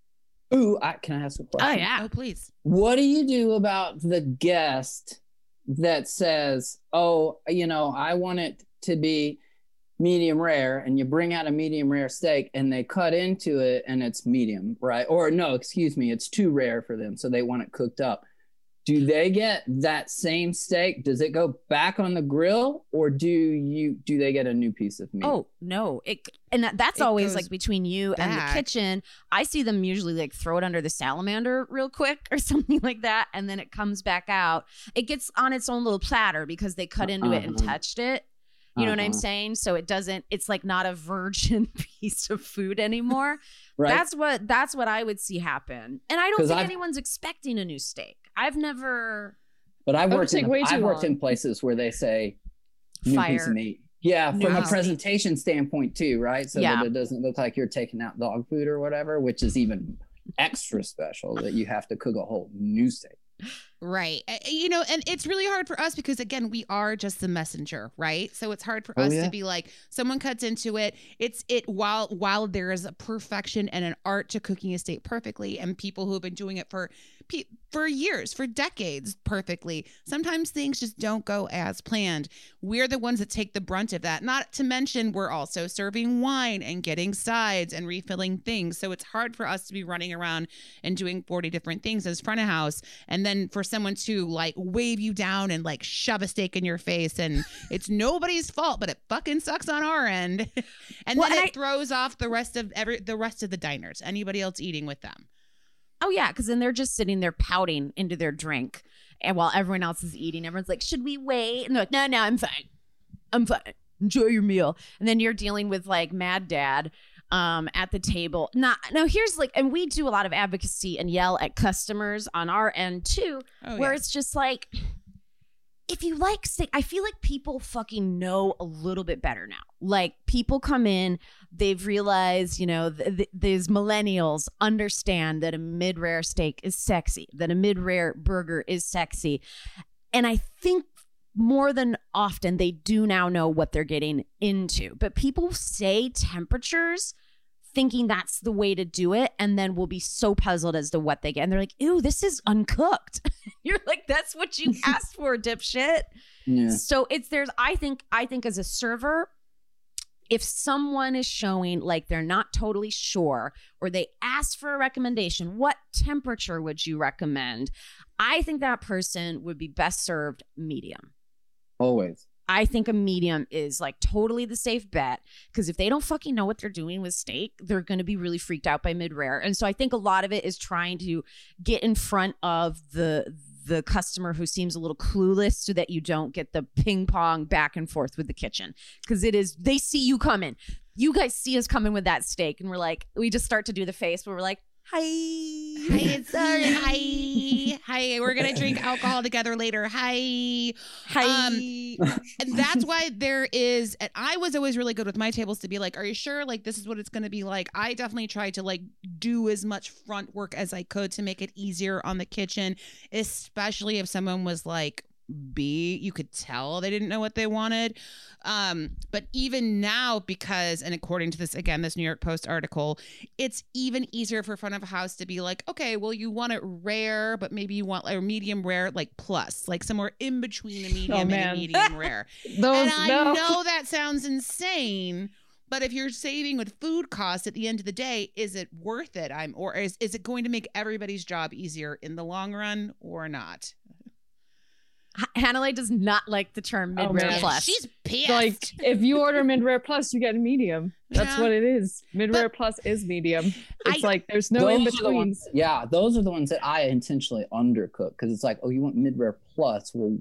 Ooh, I, can I ask a question? Oh yeah, oh please. What do you do about the guest that says, "Oh, you know, I want it to be medium rare," and you bring out a medium rare steak and they cut into it and it's medium, right? Or no, excuse me, it's too rare for them, so they want it cooked up. Do they get that same steak? Does it go back on the grill, or do you do they get a new piece of meat? Oh no, it and that, that's It always goes like between you and back. the kitchen. I see them usually like throw it under the salamander real quick or something like that, and then it comes back out. It gets on its own little platter because they cut into it and Uh-huh. touched it. You know Uh-huh. what I'm saying? So it doesn't, it's like not a virgin piece of food anymore. Right. That's what, that's what I would see happen. And I don't 'Cause think I've- anyone's expecting a new steak. I've never But I've That would worked in take way I've too worked long. in places where they say new piece Fire. of meat. Yeah, New from a piece of meat. presentation standpoint too, right? So Yeah. that it doesn't look like you're taking out dog food or whatever, which is even extra special that you have to cook a whole new steak. Right. Uh, You know, and it's really hard for us because, again, we are just the messenger, right? So it's hard for Oh, us yeah. to be like, someone cuts into it. It's it while while there is a perfection and an art to cooking a steak perfectly, and people who have been doing it for pe- for years, for decades perfectly, sometimes things just don't go as planned. We're the ones that take the brunt of that. Not to mention, we're also serving wine and getting sides and refilling things. So it's hard for us to be running around and doing forty different things as front of house. And then for someone to like wave you down and like shove a steak in your face, and it's nobody's fault, but it fucking sucks on our end. And Well, then and it I- throws off the rest of every the rest of the diners, anybody else eating with them. Oh yeah, because then they're just sitting there pouting into their drink, and while everyone else is eating, everyone's like, "Should we wait?" And they're like, "No, no, I'm fine. I'm fine. Enjoy your meal." And then you're dealing with like Mad Dad um, at the table. Now, now here's like, and we do a lot of advocacy and yell at customers on our end too, Oh, where yeah. it's just like, if you like steak, I feel like people fucking know a little bit better now. Like people come in, they've realized, you know, th- th- these millennials understand that a mid-rare steak is sexy, that a mid-rare burger is sexy. And I think more than often they do now know what they're getting into. But people say temperatures thinking that's the way to do it, and then will be so puzzled as to what they get. And they're like, ew, this is uncooked. You're like, that's what you asked for, dipshit. Yeah. So it's there's I think I think as a server, if someone is showing like they're not totally sure, or they ask for a recommendation, what temperature would you recommend? I think that person would be best served medium. Always. I think a medium is like totally the safe bet, because if they don't fucking know what they're doing with steak, they're going to be really freaked out by mid-rare. And so I think a lot of it is trying to get in front of the the customer who seems a little clueless, so that you don't get the ping pong back and forth with the kitchen, because it is, they see you coming. You guys see us coming with that steak, and we're like, we just start to do the face where we're like, hi. Hi, it's sorry. Hi. Hi. We're going to drink alcohol together later. Hi. Hi. Um, and that's why there is, and I was always really good with my tables to be like, are you sure? Like, this is what it's going to be like. I definitely tried to like do as much front work as I could to make it easier on the kitchen, especially if someone was like, B, you could tell they didn't know what they wanted. Um, but even now, because, and according to this, again, this New York Post article, it's even easier for front of house to be like, okay, well, you want it rare, but maybe you want like medium rare, like plus, like somewhere in between a medium and a man. medium rare. Those, And I no. know that sounds insane, But if you're saving with food costs at the end of the day, is it worth it? I'm or is, is it going to make everybody's job easier in the long run or not? Hannah does not like the term mid-rare man. plus. She's pissed. Like, if you order mid-rare plus, you get a medium. That's Yeah. what it is. Mid-rare But- plus is medium. It's I- like there's no Those are the in-betweens. ones- yeah, those are the ones that I intentionally undercook because it's like, oh, you want mid-rare plus? Well,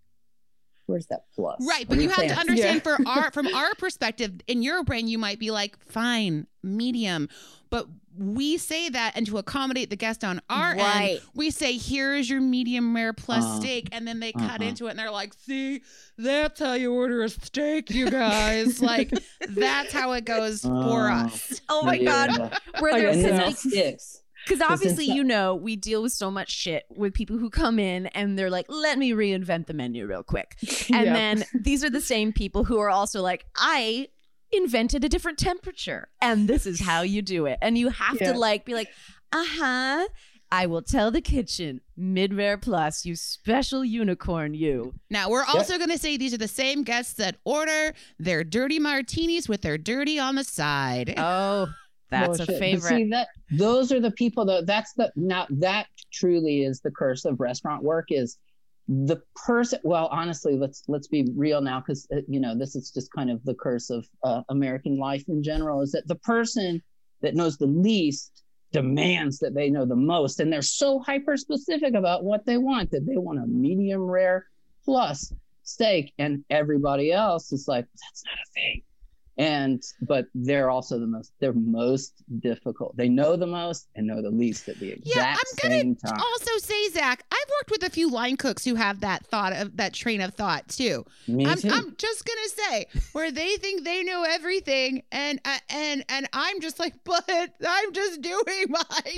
where's that plus? Right, What but are you have to saying? understand for our from our perspective, in your brain, you might be like, fine, medium. But we say that, and to accommodate the guest on our Right. end, we say, here is your medium rare plus Uh, steak. And then they cut uh-huh. into it and they're like, see, that's how you order a steak, you guys. Like, that's how it goes for Uh, us. Oh my Yeah. god, where I there's And then know. that sticks. because obviously inside- you know we deal with so much shit with people who come in and they're like, let me reinvent the menu real quick, and Yeah. then these are the same people who are also like, I invented a different temperature and this is how you do it, and you have Yeah. to like be like, uh-huh, I will tell the kitchen mid-rare plus, you special unicorn, you. Now, we're also going to say these are the same guests that order their dirty martinis with their dirty on the side. Oh, that's Bullshit. a But favorite. See, that those are the people that that's the now that truly is the curse of restaurant work is the person. Well, honestly, let's let's be real now because uh, you know this is just kind of the curse of uh, American life in general. Is that the person that knows the least demands that they know the most, and they're so hyper specific about what they want that they want a medium rare plus steak, and everybody else is like, that's not a thing. And but they're also the most they're most difficult. They know the most and know the least at the exact Yeah, I'm gonna same time. also say, Zach, I've worked with a few line cooks who have that thought of that train of thought too. Me I'm, too. I'm just gonna say where they think they know everything, and uh, and and I'm just like, but I'm just doing my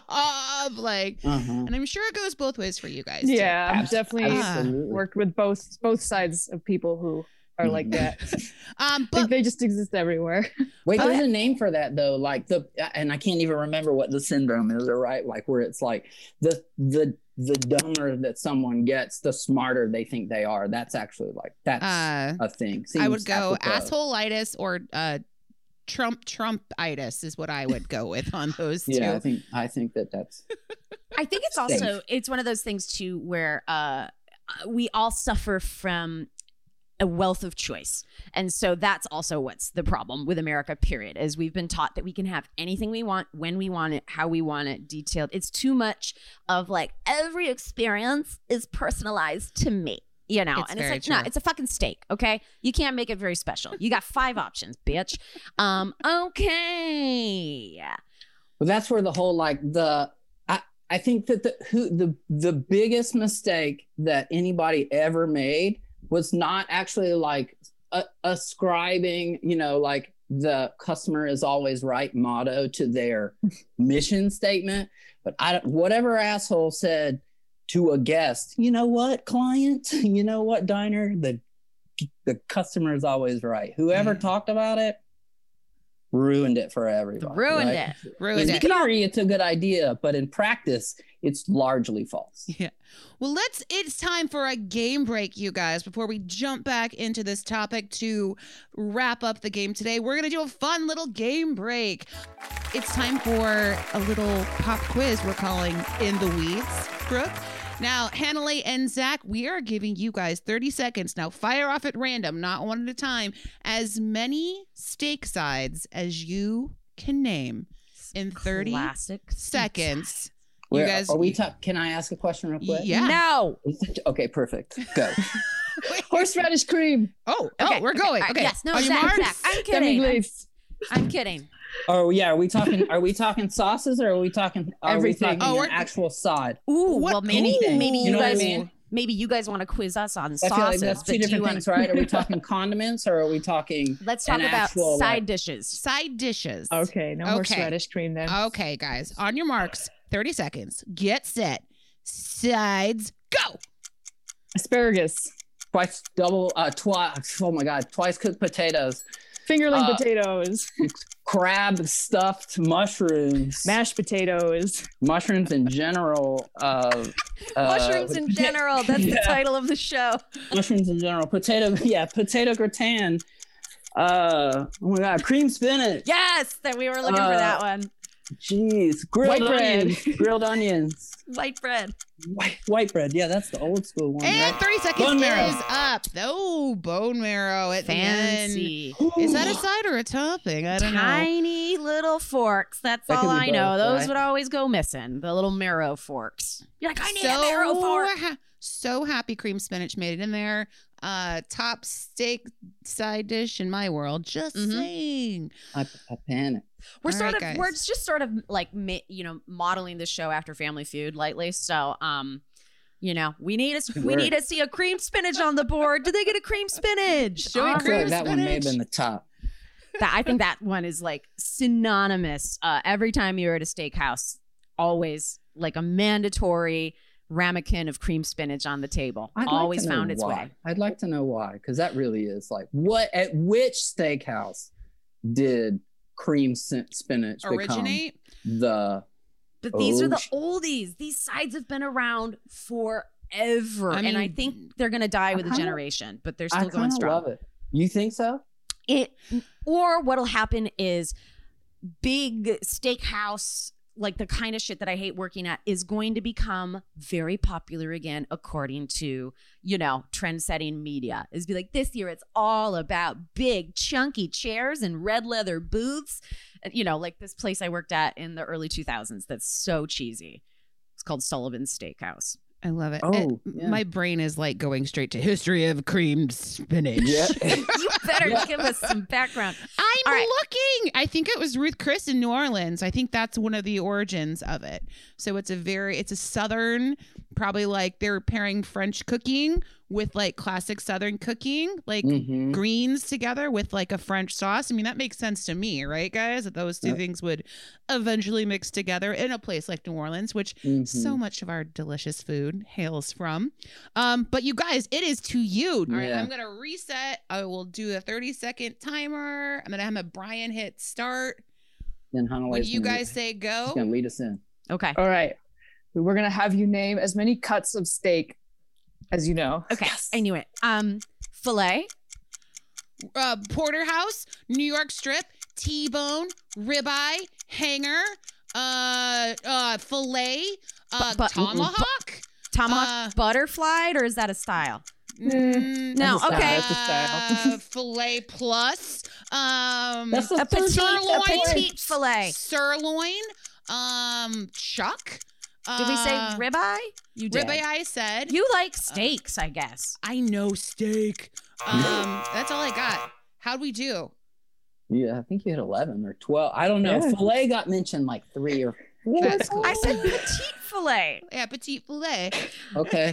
job, like, uh-huh. and I'm sure it goes both ways for you guys. too. Yeah, I've Abs- definitely absolutely. worked with both both sides of people who are like Mhm. that. Um, I think but they just exist everywhere. Wait, But- there's a name for that though. Like the and I can't even remember what the syndrome is, right? Like where it's like the the the dumber that someone gets, the smarter they think they are. That's actually like that's uh, a thing. I would Seems go apropos. assholeitis or uh, Trump Trumpitis is what I would go with on those two. Yeah, I think I think that that's I think it's Safe. also it's one of those things too where uh we all suffer from a wealth of choice. And so that's also what's the problem with America, period, is we've been taught that we can have anything we want, when we want it, how we want it, detailed. It's too much of like every experience is personalized to me. You know, It's and it's very like, no, true. it's a fucking steak, okay? You can't make it very special. You got five options, bitch. Um, okay. Well, that's where the whole like the I I think that the who the the biggest mistake that anybody ever made was not actually like a, ascribing, you know, like the customer is always right motto to their mission statement, but I don't- whatever asshole said to a guest, you know what, client, you know what, diner, the the customer is always right. Whoever talked about it ruined it for everybody. Ruined right? it. Ruined In it. theory, it's a good idea, but in practice, it's largely false. Yeah. Well, let's, it's time for a game break, you guys, before we jump back into this topic to wrap up the game today. We're going to do a fun little game break. It's time for a little pop quiz we're calling In the Weeds, Brooke. Now, Hanley and Zach, we are giving you guys thirty seconds. Now, fire off at random, not one at a time, as many steak sides as you can name in thirty Classic seconds. You Where, guys, are we ta- Can I ask a question real quick? yeah. No. Okay, perfect. Go. Horseradish cream. Oh, Okay, oh, we're okay, going. all right, Okay. yes, no, Are you Zach, marked? Zach, I'm kidding. I'm, Demi-glace. I'm kidding. Oh yeah, are we talking? Are we talking sauces, or are we talking are Everything. We talking Oh, an we're- actual side? Ooh, What? well, maybe Anything. maybe You you, know what I guys mean? maybe you guys want to quiz us on I sauces. feel like that's but two do you different wanna- things, right? Are we talking condiments, or are we talking? Let's talk an about actual, side like- dishes. Side dishes. Okay, no Okay. horseradish cream then. Okay, guys. On your marks, thirty seconds. Get set. Sides, go. Asparagus. Twice double, uh, twice. Oh my god, twice cooked potatoes, Fingerling Uh, potatoes. crab stuffed mushrooms, Mashed potatoes. mushrooms in general. Uh, uh, Mushrooms in general. That's the yeah. title of the show. mushrooms in general. Potato, yeah, potato gratin, Uh, oh my God, cream spinach. Yes, that we were looking Uh, for that one. Jeez, grilled White bread. onions. Grilled onions. White bread. White, white bread. Yeah, that's the old school one. And right? thirty seconds Bone marrow. is up. Oh, bone marrow at Fancy. the end. Is that a side or a topping? I don't know. Tiny little forks. That's That all could be I know. both, Those right? would always go missing. The little marrow forks. You're like, I need a so marrow fork. ha- so happy cream spinach made it in there. Uh, top steak side dish in my world. Just Mhm. saying. I, I panic. We're All sort right, of guys. we're just sort of like ma- you know modeling the show after Family Feud lightly. So um, you know we need a we Word. need to see a cream spinach on the board. Did they get a cream spinach? Show me I Awesome. feel cream like that one may have spinach. been the top. That I think that one is like synonymous. Uh, every time you're at a steakhouse, always like a mandatory ramekin of cream spinach on the table. I'd like always to know found its why. way. I'd like to know why, because that really is like what at which steakhouse did cream sin- spinach Originate. become the But these are the Oh, oldies. These sides have been around forever, I and I mean, think they're gonna die I with a kinda- generation. But they're I still going kind of strong. love it. You think so? It or what'll happen is big steakhouse, like the kind of shit that I hate working at, is going to become very popular again, according to, you know, trend-setting media. Is be like, this year it's all about big chunky chairs and red leather booths. And, you know, like this place I worked at in the early two thousands that's so cheesy. It's called Sullivan's Steakhouse. I love it. Oh, It- yeah. My brain is like going straight to history of creamed spinach. Yeah. You better give us some background. I'm All right. looking. I think it was Ruth Chris in New Orleans. I think that's one of the origins of it. So it's a very, it's a Southern, probably like they're pairing French cooking with like classic Southern cooking, like Mhm. greens together with like a French sauce. I mean, that makes sense to me, right, guys? That those two Yep. things would eventually mix together in a place like New Orleans, which Mhm. so much of our delicious food hails from. Um, but you guys, it is to you. All right, Yeah. I'm gonna reset. I will do a thirty second timer. I'm gonna have a Brian hit start. Then Hanalei When is you gonna- guys say she's go, gonna lead us in. Okay. All right. We're going to have you name as many cuts of steak as you know. Okay. I knew it. Um, filet. uh, porterhouse, New York strip, T-bone, ribeye, hanger, uh, uh, fillet, uh, Bu- bu- tomahawk. Tomahawk Uh, butterflied, or is that a style? Mm, No, That's a style. okay. That's a style. uh, filet plus. Um, That's a A petite, a sirloin. petite filet. sirloin. Um, chuck. Did we say uh, ribeye? You did. Ribeye, I said. You like steaks, I guess. I know steak. Um, that's all I got. How'd we do? Yeah, I think you hit eleven or twelve. I don't know. Yeah. Filet got mentioned like three or That's cool. I said petite filet Yeah, petite filet. okay.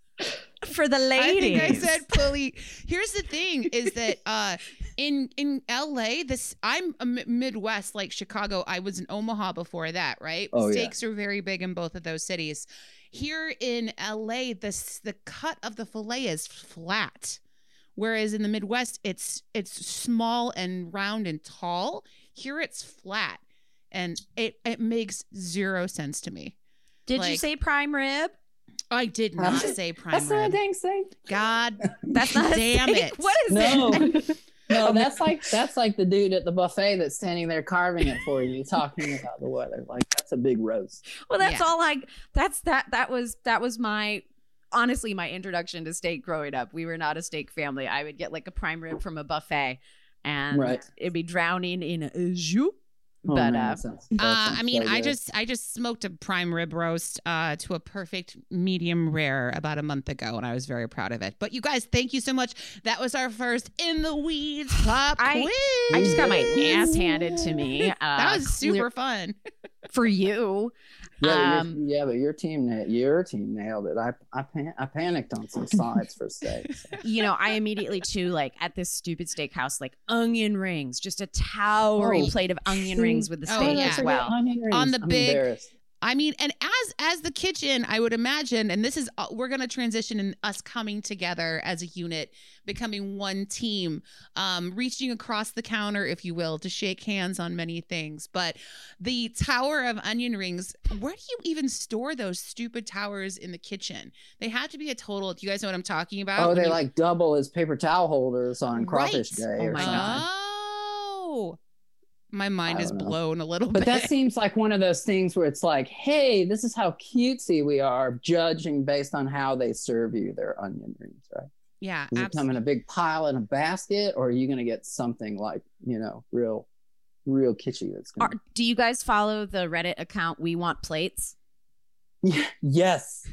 for the I ladies. think I said pulley. Here's the thing: is that uh, in in L A, this I'm a mi- Midwest like Chicago. I was in Omaha before that, right? Oh, yeah. Steaks are very big in both of those cities. Here in L A, the s- the cut of the fillet is flat, whereas in the Midwest, it's it's small and round and tall. Here, it's flat, and it it makes zero sense to me. Did you like- say prime rib? I did not say prime That's not a rib. dang thing. God That's not a damn steak. it! What is No. it? No, that's like that's like the dude at the buffet that's standing there carving it for you, talking about the weather. Like that's a big roast. Well, that's Yeah. all I. That's that. That was that was my. Honestly, my introduction to steak growing up. We were not a steak family. I would get like a prime rib from a buffet, and Right. it'd be drowning in a jus. Oh, But, man, uh, that sounds- that Uh, sounds I mean, so I good. just I just smoked a prime rib roast uh, to a perfect medium rare about a month ago, and I was very proud of it. But you guys, thank you so much. That was our first in the weeds pop I- quiz. I just got my ass handed to me. Uh, that was super clear- fun. for you. Yeah, um, but your, yeah, but your team na- your team nailed it. I I, pan- I panicked on some sides for steak. so. You know, I immediately too like at this stupid steakhouse, like onion rings, just a towering Oh, plate of onion see? rings with the Oh, steak yeah. as well. Onion rings. On the I'm big- embarrassed. I mean, and as as the kitchen, I would imagine, and this is uh, we're going to transition in us coming together as a unit, becoming one team, um, reaching across the counter, if you will, to shake hands on many things. But the tower of onion rings, where do you even store those stupid towers in the kitchen? They have to be a total. Do you guys know what I'm talking about? Oh, When they you- like double as paper towel holders on crawfish Right. day Oh or my something. God. Oh, my mind I is don't know. blown a little But bit. that seems like one of those things where it's like, hey, this is how cutesy we are, judging based on how they serve you their onion rings, right? yeah, Does it come in absolutely. a big pile in a basket, or are you going to get something like, you know, real, real kitschy that's Are, going do you guys follow the Reddit account We Want Plates? to... Yes.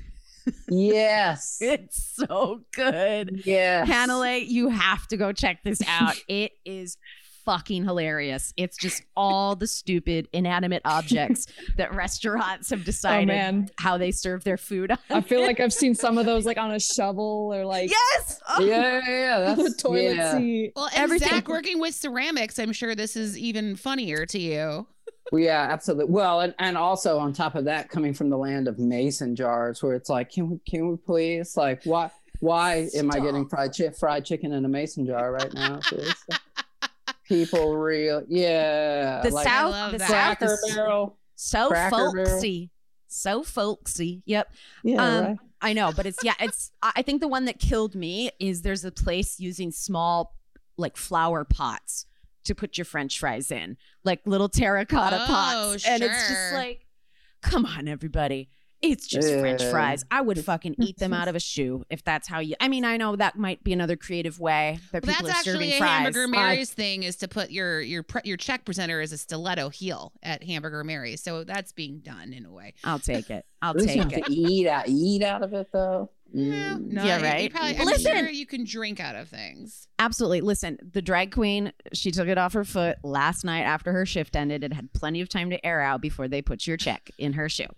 Yes. It's so good. Yes. Hanalei, you have to go check this out. It is fucking hilarious. It's just all the stupid inanimate objects that restaurants have Oh decided man, how they serve their food on. I feel like I've seen some of those like on a shovel or like Yes. Oh, Yeah, yeah, yeah. on the That's, toilet yeah. seat. Well, and everything- Zach working with ceramics, I'm sure this is even funnier to you. Well, yeah, absolutely. Well, and, and also on top of that, coming from the land of mason jars, where it's like, can we, can we please, like, why, why am I getting fried chi- fried chicken in a mason jar right now? Seriously? People real, yeah. The like I South, love the that. South Cracker is Barrel. so Cracker Barrel. folksy, so folksy. Yep. Yeah, Um, right. I know, but it's yeah, it's. I I think the one that killed me is there's a place using small like flower pots to put your French fries in, like little terracotta Oh, pots, and it's just sure. like, come on, everybody. It's just French Yeah. fries. I would fucking eat them out of a shoe if that's how you. I mean, I know that might be another creative way that Well, people that's are serving actually a fries. Hamburger I- Mary's thing, is to put your your pre- your check presenter as a stiletto heel at Hamburger Mary's. So that's being done in a way. I'll take it. I'll At least you take have it. to eat out, eat out of it though. Yeah, Mm. no, Yeah, you- you right. probably, I'm Listen. sure you can drink out of things. Absolutely. Listen, the drag queen, she took it off her foot last night after her shift ended. It had plenty of time to air out before they put your check in her shoe.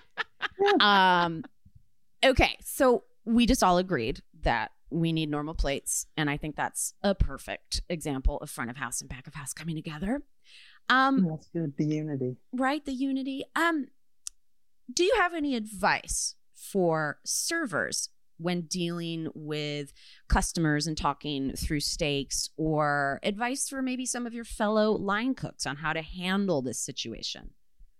um, okay, so we just all agreed that we need normal plates, and I think that's a perfect example of front of house and back of house coming together. Um, That's good. The unity. right, the unity. Um, do you have any advice for servers when dealing with customers and talking through steaks, or advice for maybe some of your fellow line cooks on how to handle this situation?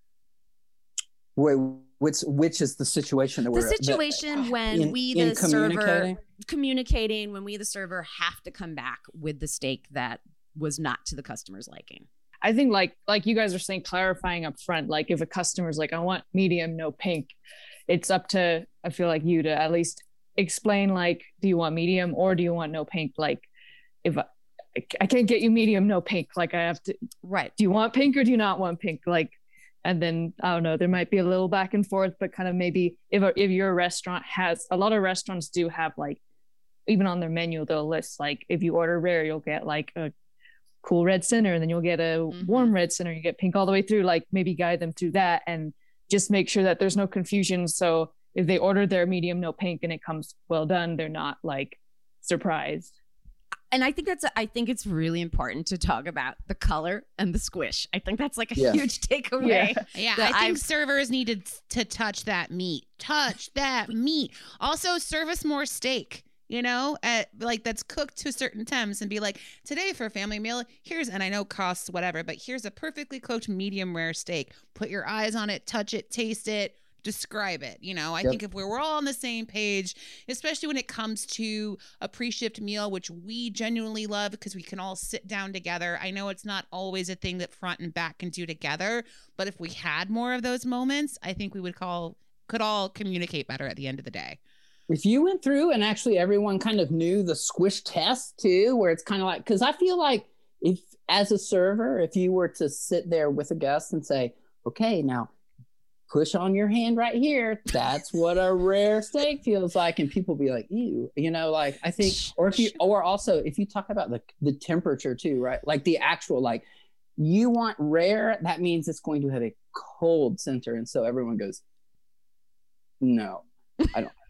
Wait, which which is the situation that The we're situation when in- we, in the server, communicating? communicating, when we, the server, have to come back with the steak that was not to the customer's liking. I think like like you guys are saying, clarifying up front, like if a customer's like, I want medium, no pink, it's up to, I feel like, you to at least explain, like, do you want medium or do you want no pink? Like, if I, I can't get you medium, no pink, like I have to, Right. do you want pink or do you not want pink? Like, and then I don't know, there might be a little back and forth, but kind of maybe if a, if your restaurant has, a lot of restaurants do have like, even on their menu, they'll list like, if you order rare, you'll get like a cool red center, and then you'll get a Mhm. warm red center, you get pink all the way through. Like maybe guide them through that and just make sure that there's no confusion. So if they order their medium no pink and it comes well done, they're not like surprised. And I think that's I think it's really important to talk about the color and the squish. I think that's like a Yeah. huge takeaway. Yeah. Yeah, that I think I've- servers needed to touch that meat. Touch that meat. Also, serve us more steak. You know, at like that's cooked to certain temps, and be like, today for a family meal, here's, and I know costs whatever, but here's a perfectly cooked medium rare steak. Put your eyes on it, touch it, taste it, describe it. You know, I Yep. think if we're, we're all on the same page, especially when it comes to a pre-shift meal, which we genuinely love because we can all sit down together. I know it's not always a thing that front and back can do together, but if we had more of those moments, I think we would call could all communicate better at the end of the day. If you went through and actually everyone kind of knew the squish test too, where it's kind of like, because I feel like if as a server, if you were to sit there with a guest and say, okay, now push on your hand right here, that's what a rare steak feels like, and people be like, ew, you know, like I think, or if you, or also if you talk about the the temperature too, right? Like the actual, like you want rare, that means it's going to have a cold center, and so everyone goes, no, I don't.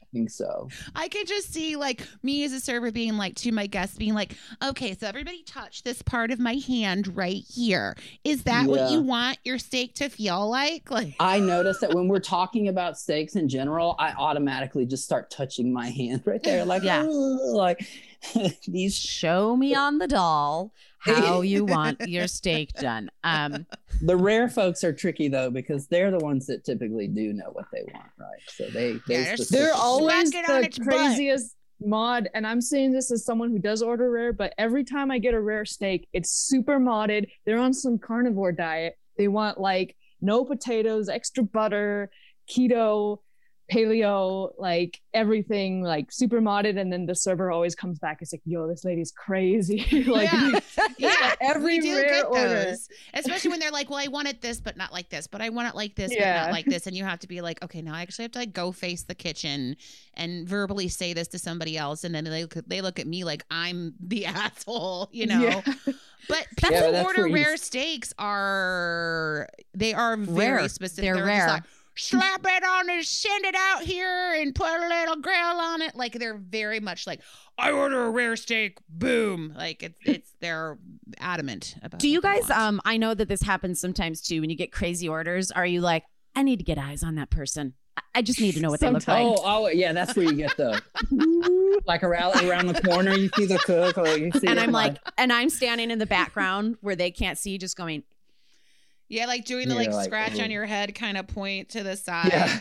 think so. I could just see like me as a server being like to my guests being like, okay, so everybody touch this part of my hand right here. Is that Yeah. what you want your steak to feel like? Like I noticed that when we're talking about steaks in general, I automatically just start touching my hand right there. Like, Yeah. "Ugh," like these. Show me on the doll how you want your steak done. Um, The rare folks are tricky though, because they're the ones that typically do know what they want, right? So they, they Yeah, they're- specifically- They're always Smack it on the its butt. craziest mod, and I'm saying this as someone who does order rare, but every time I get a rare steak, it's super modded. They're on some carnivore diet. They want like no potatoes, extra butter, keto, paleo, like everything, like super modded. And then the server always comes back. It's like, yo, this lady's crazy. like Yeah. yeah, every we do rare get order. those, especially when they're like, well, I wanted this, but not like this, but I want it like this, but Yeah. not like this. And you have to be like, okay, now I actually have to like go face the kitchen and verbally say this to somebody else. And then they look, they look at me like I'm the asshole, you know? Yeah. But Yeah, people but that's order where you- rare steaks are, they are very Rare. specific. They're just rare. like, slap it on and send it out here and put a little grill on it. Like they're very much like, I order a rare steak, boom. Like it's it's they're adamant about. do you what they guys? want. Um, I know that this happens sometimes too. When you get crazy orders, are you like, I need to get eyes on that person. I- I just need to know what they look like. Oh, oh, yeah, that's where you get the like around around the corner. You see the cook, like you see And them, I'm like, and I'm standing in the background where they can't see, just going, Yeah, like doing the You're like, like, scratch "Ooh." on your head kind of point to the side yeah,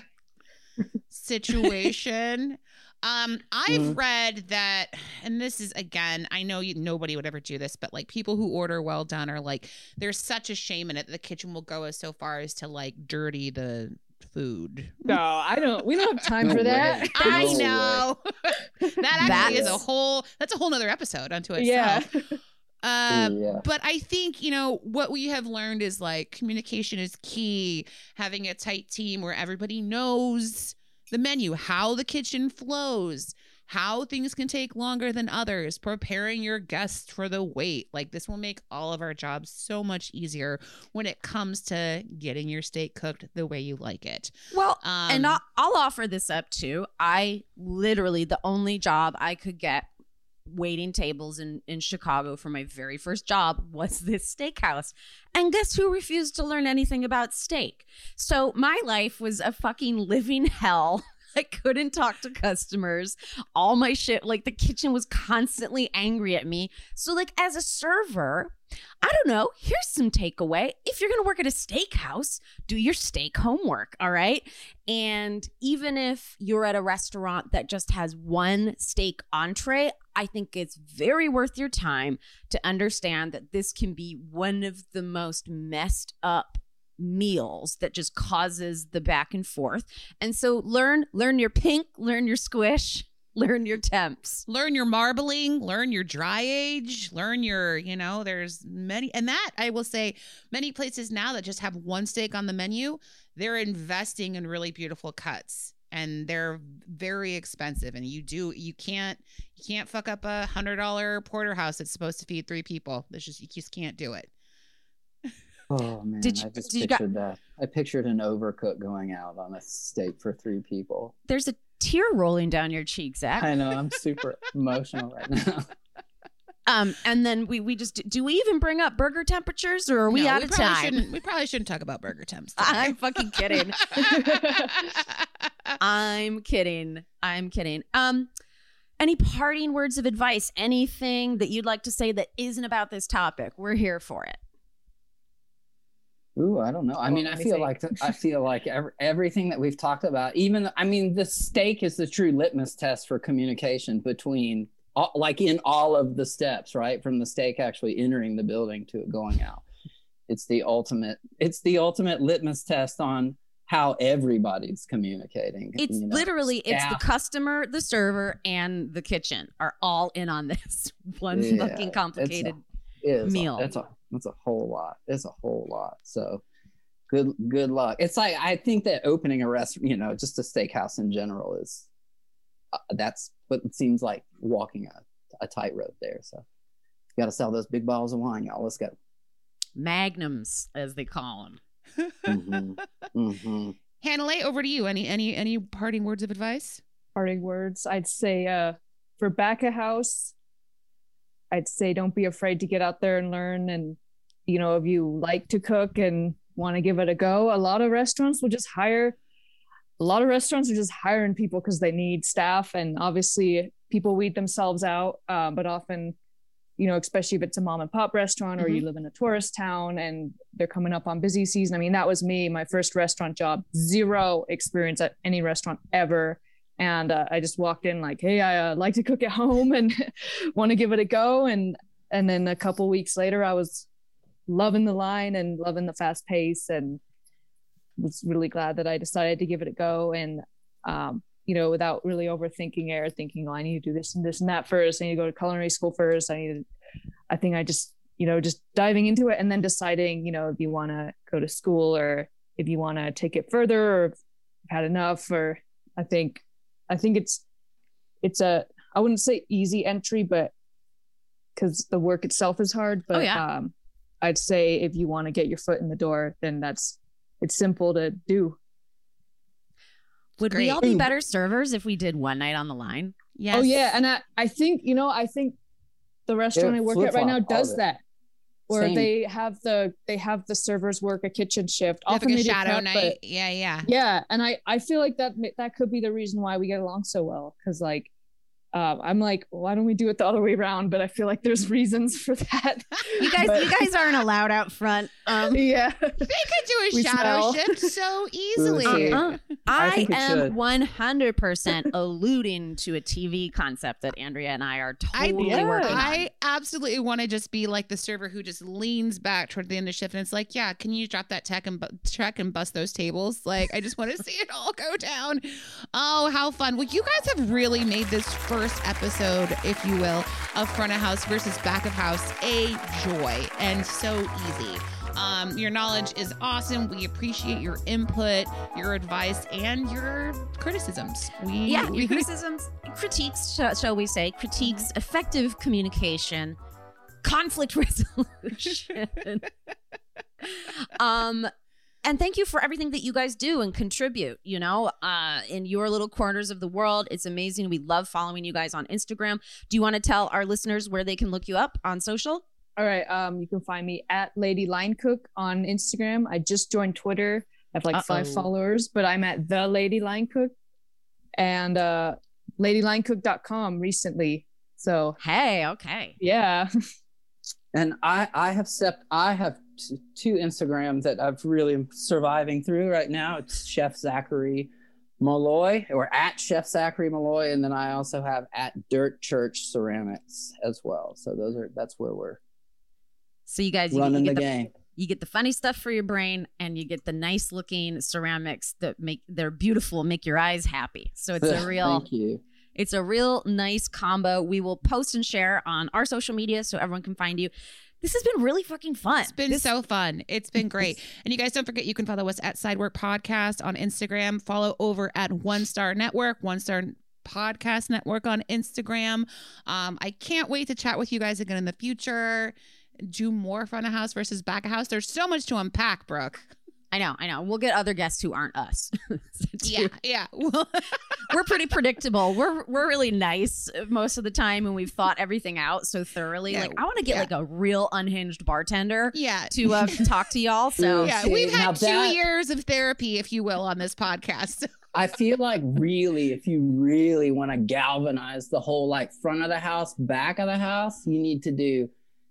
situation. Um, I've Mhm. read that, and this is again, I know you, nobody would ever do this, but like people who order well done are like, there's such a shame in it that the kitchen will go as so far as to like dirty the food. No, I don't. We don't have time No for way. that. I No way. know. that actually is a That's- whole. That's a whole nother episode unto Yeah. itself. Um, Yeah. But I think, you know, what we have learned is like communication is key. Having a tight team where everybody knows the menu, how the kitchen flows, how things can take longer than others, preparing your guests for the wait. Like this will make all of our jobs so much easier when it comes to getting your steak cooked the way you like it. well, Um, and I'll, I'll offer this up too. I literally, the only job I could get waiting tables in, in Chicago for my very first job was this steakhouse. And guess who refused to learn anything about steak? So my life was a fucking living hell. I couldn't talk to customers. All my shit, like the kitchen was constantly angry at me. So like as a server, I don't know, here's some takeaway. If you're going to work at a steakhouse, do your steak homework, all right? And even if you're at a restaurant that just has one steak entree, I think it's very worth your time to understand that this can be one of the most messed up meals that just causes the back and forth. And so learn learn your pink, learn your squish, learn your temps. Learn your marbling, learn your dry age, learn your, you know, there's many. And that I will say, many places now that just have one steak on the menu, they're investing in really beautiful cuts. And they're very expensive. And you do, you can't, you can't fuck up a hundred dollar porterhouse that's supposed to feed three people. There's just, you just can't do it. Oh man, Did you- I just did you got- pictured that. I pictured an overcook going out on a steak for three people. There's a tear rolling down your cheek, Zach. I know, I'm super emotional right now. Um, and then we we just do we even bring up burger temperatures, or are we No, out of probably time? shouldn't- We probably shouldn't talk about burger temps. today. I'm fucking kidding. I'm kidding. I'm kidding. Um, any parting words of advice? Anything that you'd like to say that isn't about this topic? We're here for it. Ooh, I don't know. I Well, mean, I let me feel think. like I feel like every, everything that we've talked about, even I mean, the steak is the true litmus test for communication between, all, like in all of the steps, right? From the steak actually entering the building to it going out. It's the ultimate. It's the ultimate litmus test on how everybody's communicating. It's you know, literally it's the staff. customer, the server, and the kitchen are all in on this one Yeah, fucking complicated. It's meal. A, it's a it's a whole lot. It's a whole lot. So good good luck. It's like I think that opening a restaurant, you know, just a steakhouse in general is uh, that's what it seems like walking a, a tightrope there. So you got to sell those big bottles of wine, y'all. Let's go. Magnums, as they call them. Mm-hmm. Mm-hmm. Hannah Leigh, over to you. Any any any parting words of advice? parting words. I'd say uh, for back of house, I'd say don't be afraid to get out there and learn. And, you know, if you like to cook and want to give it a go, a lot of restaurants will just hire, a lot of restaurants are just hiring people because they need staff. And obviously people weed themselves out, uh, but often, you know, especially if it's a mom and pop restaurant or mm-hmm. you live in a tourist town and they're coming up on busy season. I mean, that was me, my first restaurant job, zero experience at any restaurant ever. And uh, I just walked in like, hey, I uh, like to cook at home and want to give it a go. And and then a couple weeks later, I was loving the line and loving the fast pace and was really glad that I decided to give it a go. And, um, you know, without really overthinking it or thinking, oh, I need to do this and this and that first. I need to go to culinary school first. I need to, I think I just, you know, just diving into it and then deciding, you know, if you want to go to school or if you want to take it further or if you've had enough. Or I think, I think it's, it's a, I wouldn't say easy entry, but because the work itself is hard, but oh, yeah. um, I'd say if you want to get your foot in the door, then that's, it's simple to do. Would Great. we all be better servers if we did one night on the line? Yes. Oh yeah. And I, I think, you know, I think the restaurant yeah, I work at right now does that. Where Same. they have the they have the servers work a kitchen shift. Often like a shadow prep, night. Yeah, yeah. Yeah. And I, I feel like that that could be the reason why we get along so well. Cause like Uh, I'm like, why don't we do it the other way around? But I feel like there's reasons for that. You guys, but, you guys aren't allowed out front. Um, yeah, they could do a shadow smell. shift so easily. Uh-uh. I, I am one hundred percent alluding to a T V concept that Andrea and I are totally I, yeah. working on. I absolutely want to just be like the server who just leans back toward the end of shift and it's like, yeah, can you drop that tech and bu- truck and bust those tables? Like, I just want to see it all go down. Oh, how fun! Well, you guys have really made this first episode, if you will, of front of house versus back of house a joy and so easy. Um, your knowledge is awesome. We appreciate your input, your advice, and your criticisms. We, yeah, we, your criticisms, critiques, shall, shall we say, critiques, effective communication, conflict resolution. um, and thank you for everything that you guys do and contribute, you know, uh, in your little corners of the world. It's amazing. We love following you guys on Instagram. Do you want to tell our listeners where they can look you up on social? All right. Um, you can find me at Lady Line Cook on Instagram. I just joined Twitter. I have like Uh-oh. five followers, but I'm at the Lady Line Cook and uh, lady line cook dot com recently. So hey, okay, yeah. And I, I have stepped. I have t- two Instagrams that I've really am surviving through right now. It's Chef Zachary Malloy, or at Chef Zachary Malloy, and then I also have at Dirt Church Ceramics as well. So those are that's where we're. So you guys, you, running you get the, the game. You get the funny stuff for your brain, and you get the nice looking ceramics that make they're beautiful, make your eyes happy. So it's a real. Thank you. It's a real nice combo. We will post and share on our social media so everyone can find you. This has been really fucking fun. It's been this- so fun. It's been great. And you guys don't forget, you can follow us at Sidework Podcast on Instagram. Follow over at One Star Network, One Star Podcast Network on Instagram. Um, I can't wait to chat with you guys again in the future. Do more front of house versus back of house. There's so much to unpack, Brooke. I know, I know. We'll get other guests who aren't us. yeah, yeah. We're pretty predictable. We're we're really nice most of the time, and we've thought everything out so thoroughly. Yeah, like, I want to get yeah. like a real unhinged bartender yeah. to uh, talk to y'all. So yeah, we've had two that, years of therapy, if you will, on this podcast. I feel like really, if you really want to galvanize the whole like front of the house, back of the house, you need to do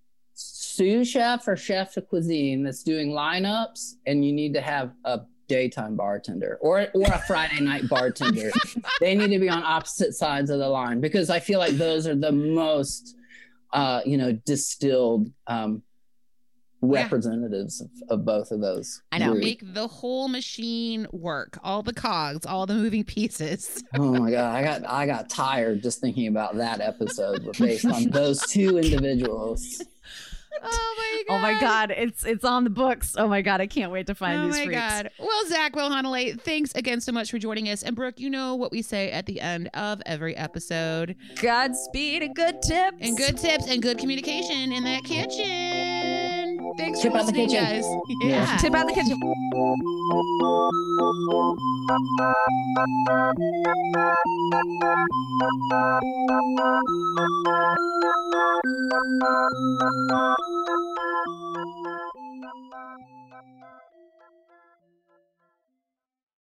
sous chef or chef de cuisine that's doing lineups, and you need to have a daytime bartender or or a Friday night bartender. They need to be on opposite sides of the line, because I feel like those are the most uh you know distilled um representatives yeah. of, of both of those. I know. groups. Make the whole machine work, all the cogs, all the moving pieces. Oh my god, I got I got tired just thinking about that episode based on those two individuals. Oh my god! Oh my god! It's it's on the books. Oh my god! I can't wait to find oh these. Oh my freaks. god! Well, Zach Wilhonolate, thanks again so much for joining us. And Brooke, you know what we say at the end of every episode: Godspeed and good tips, and good tips, and good communication in that kitchen. Thanks Tip for out the listening, kitchen. guys. Yeah. yeah. Tip out the kitchen.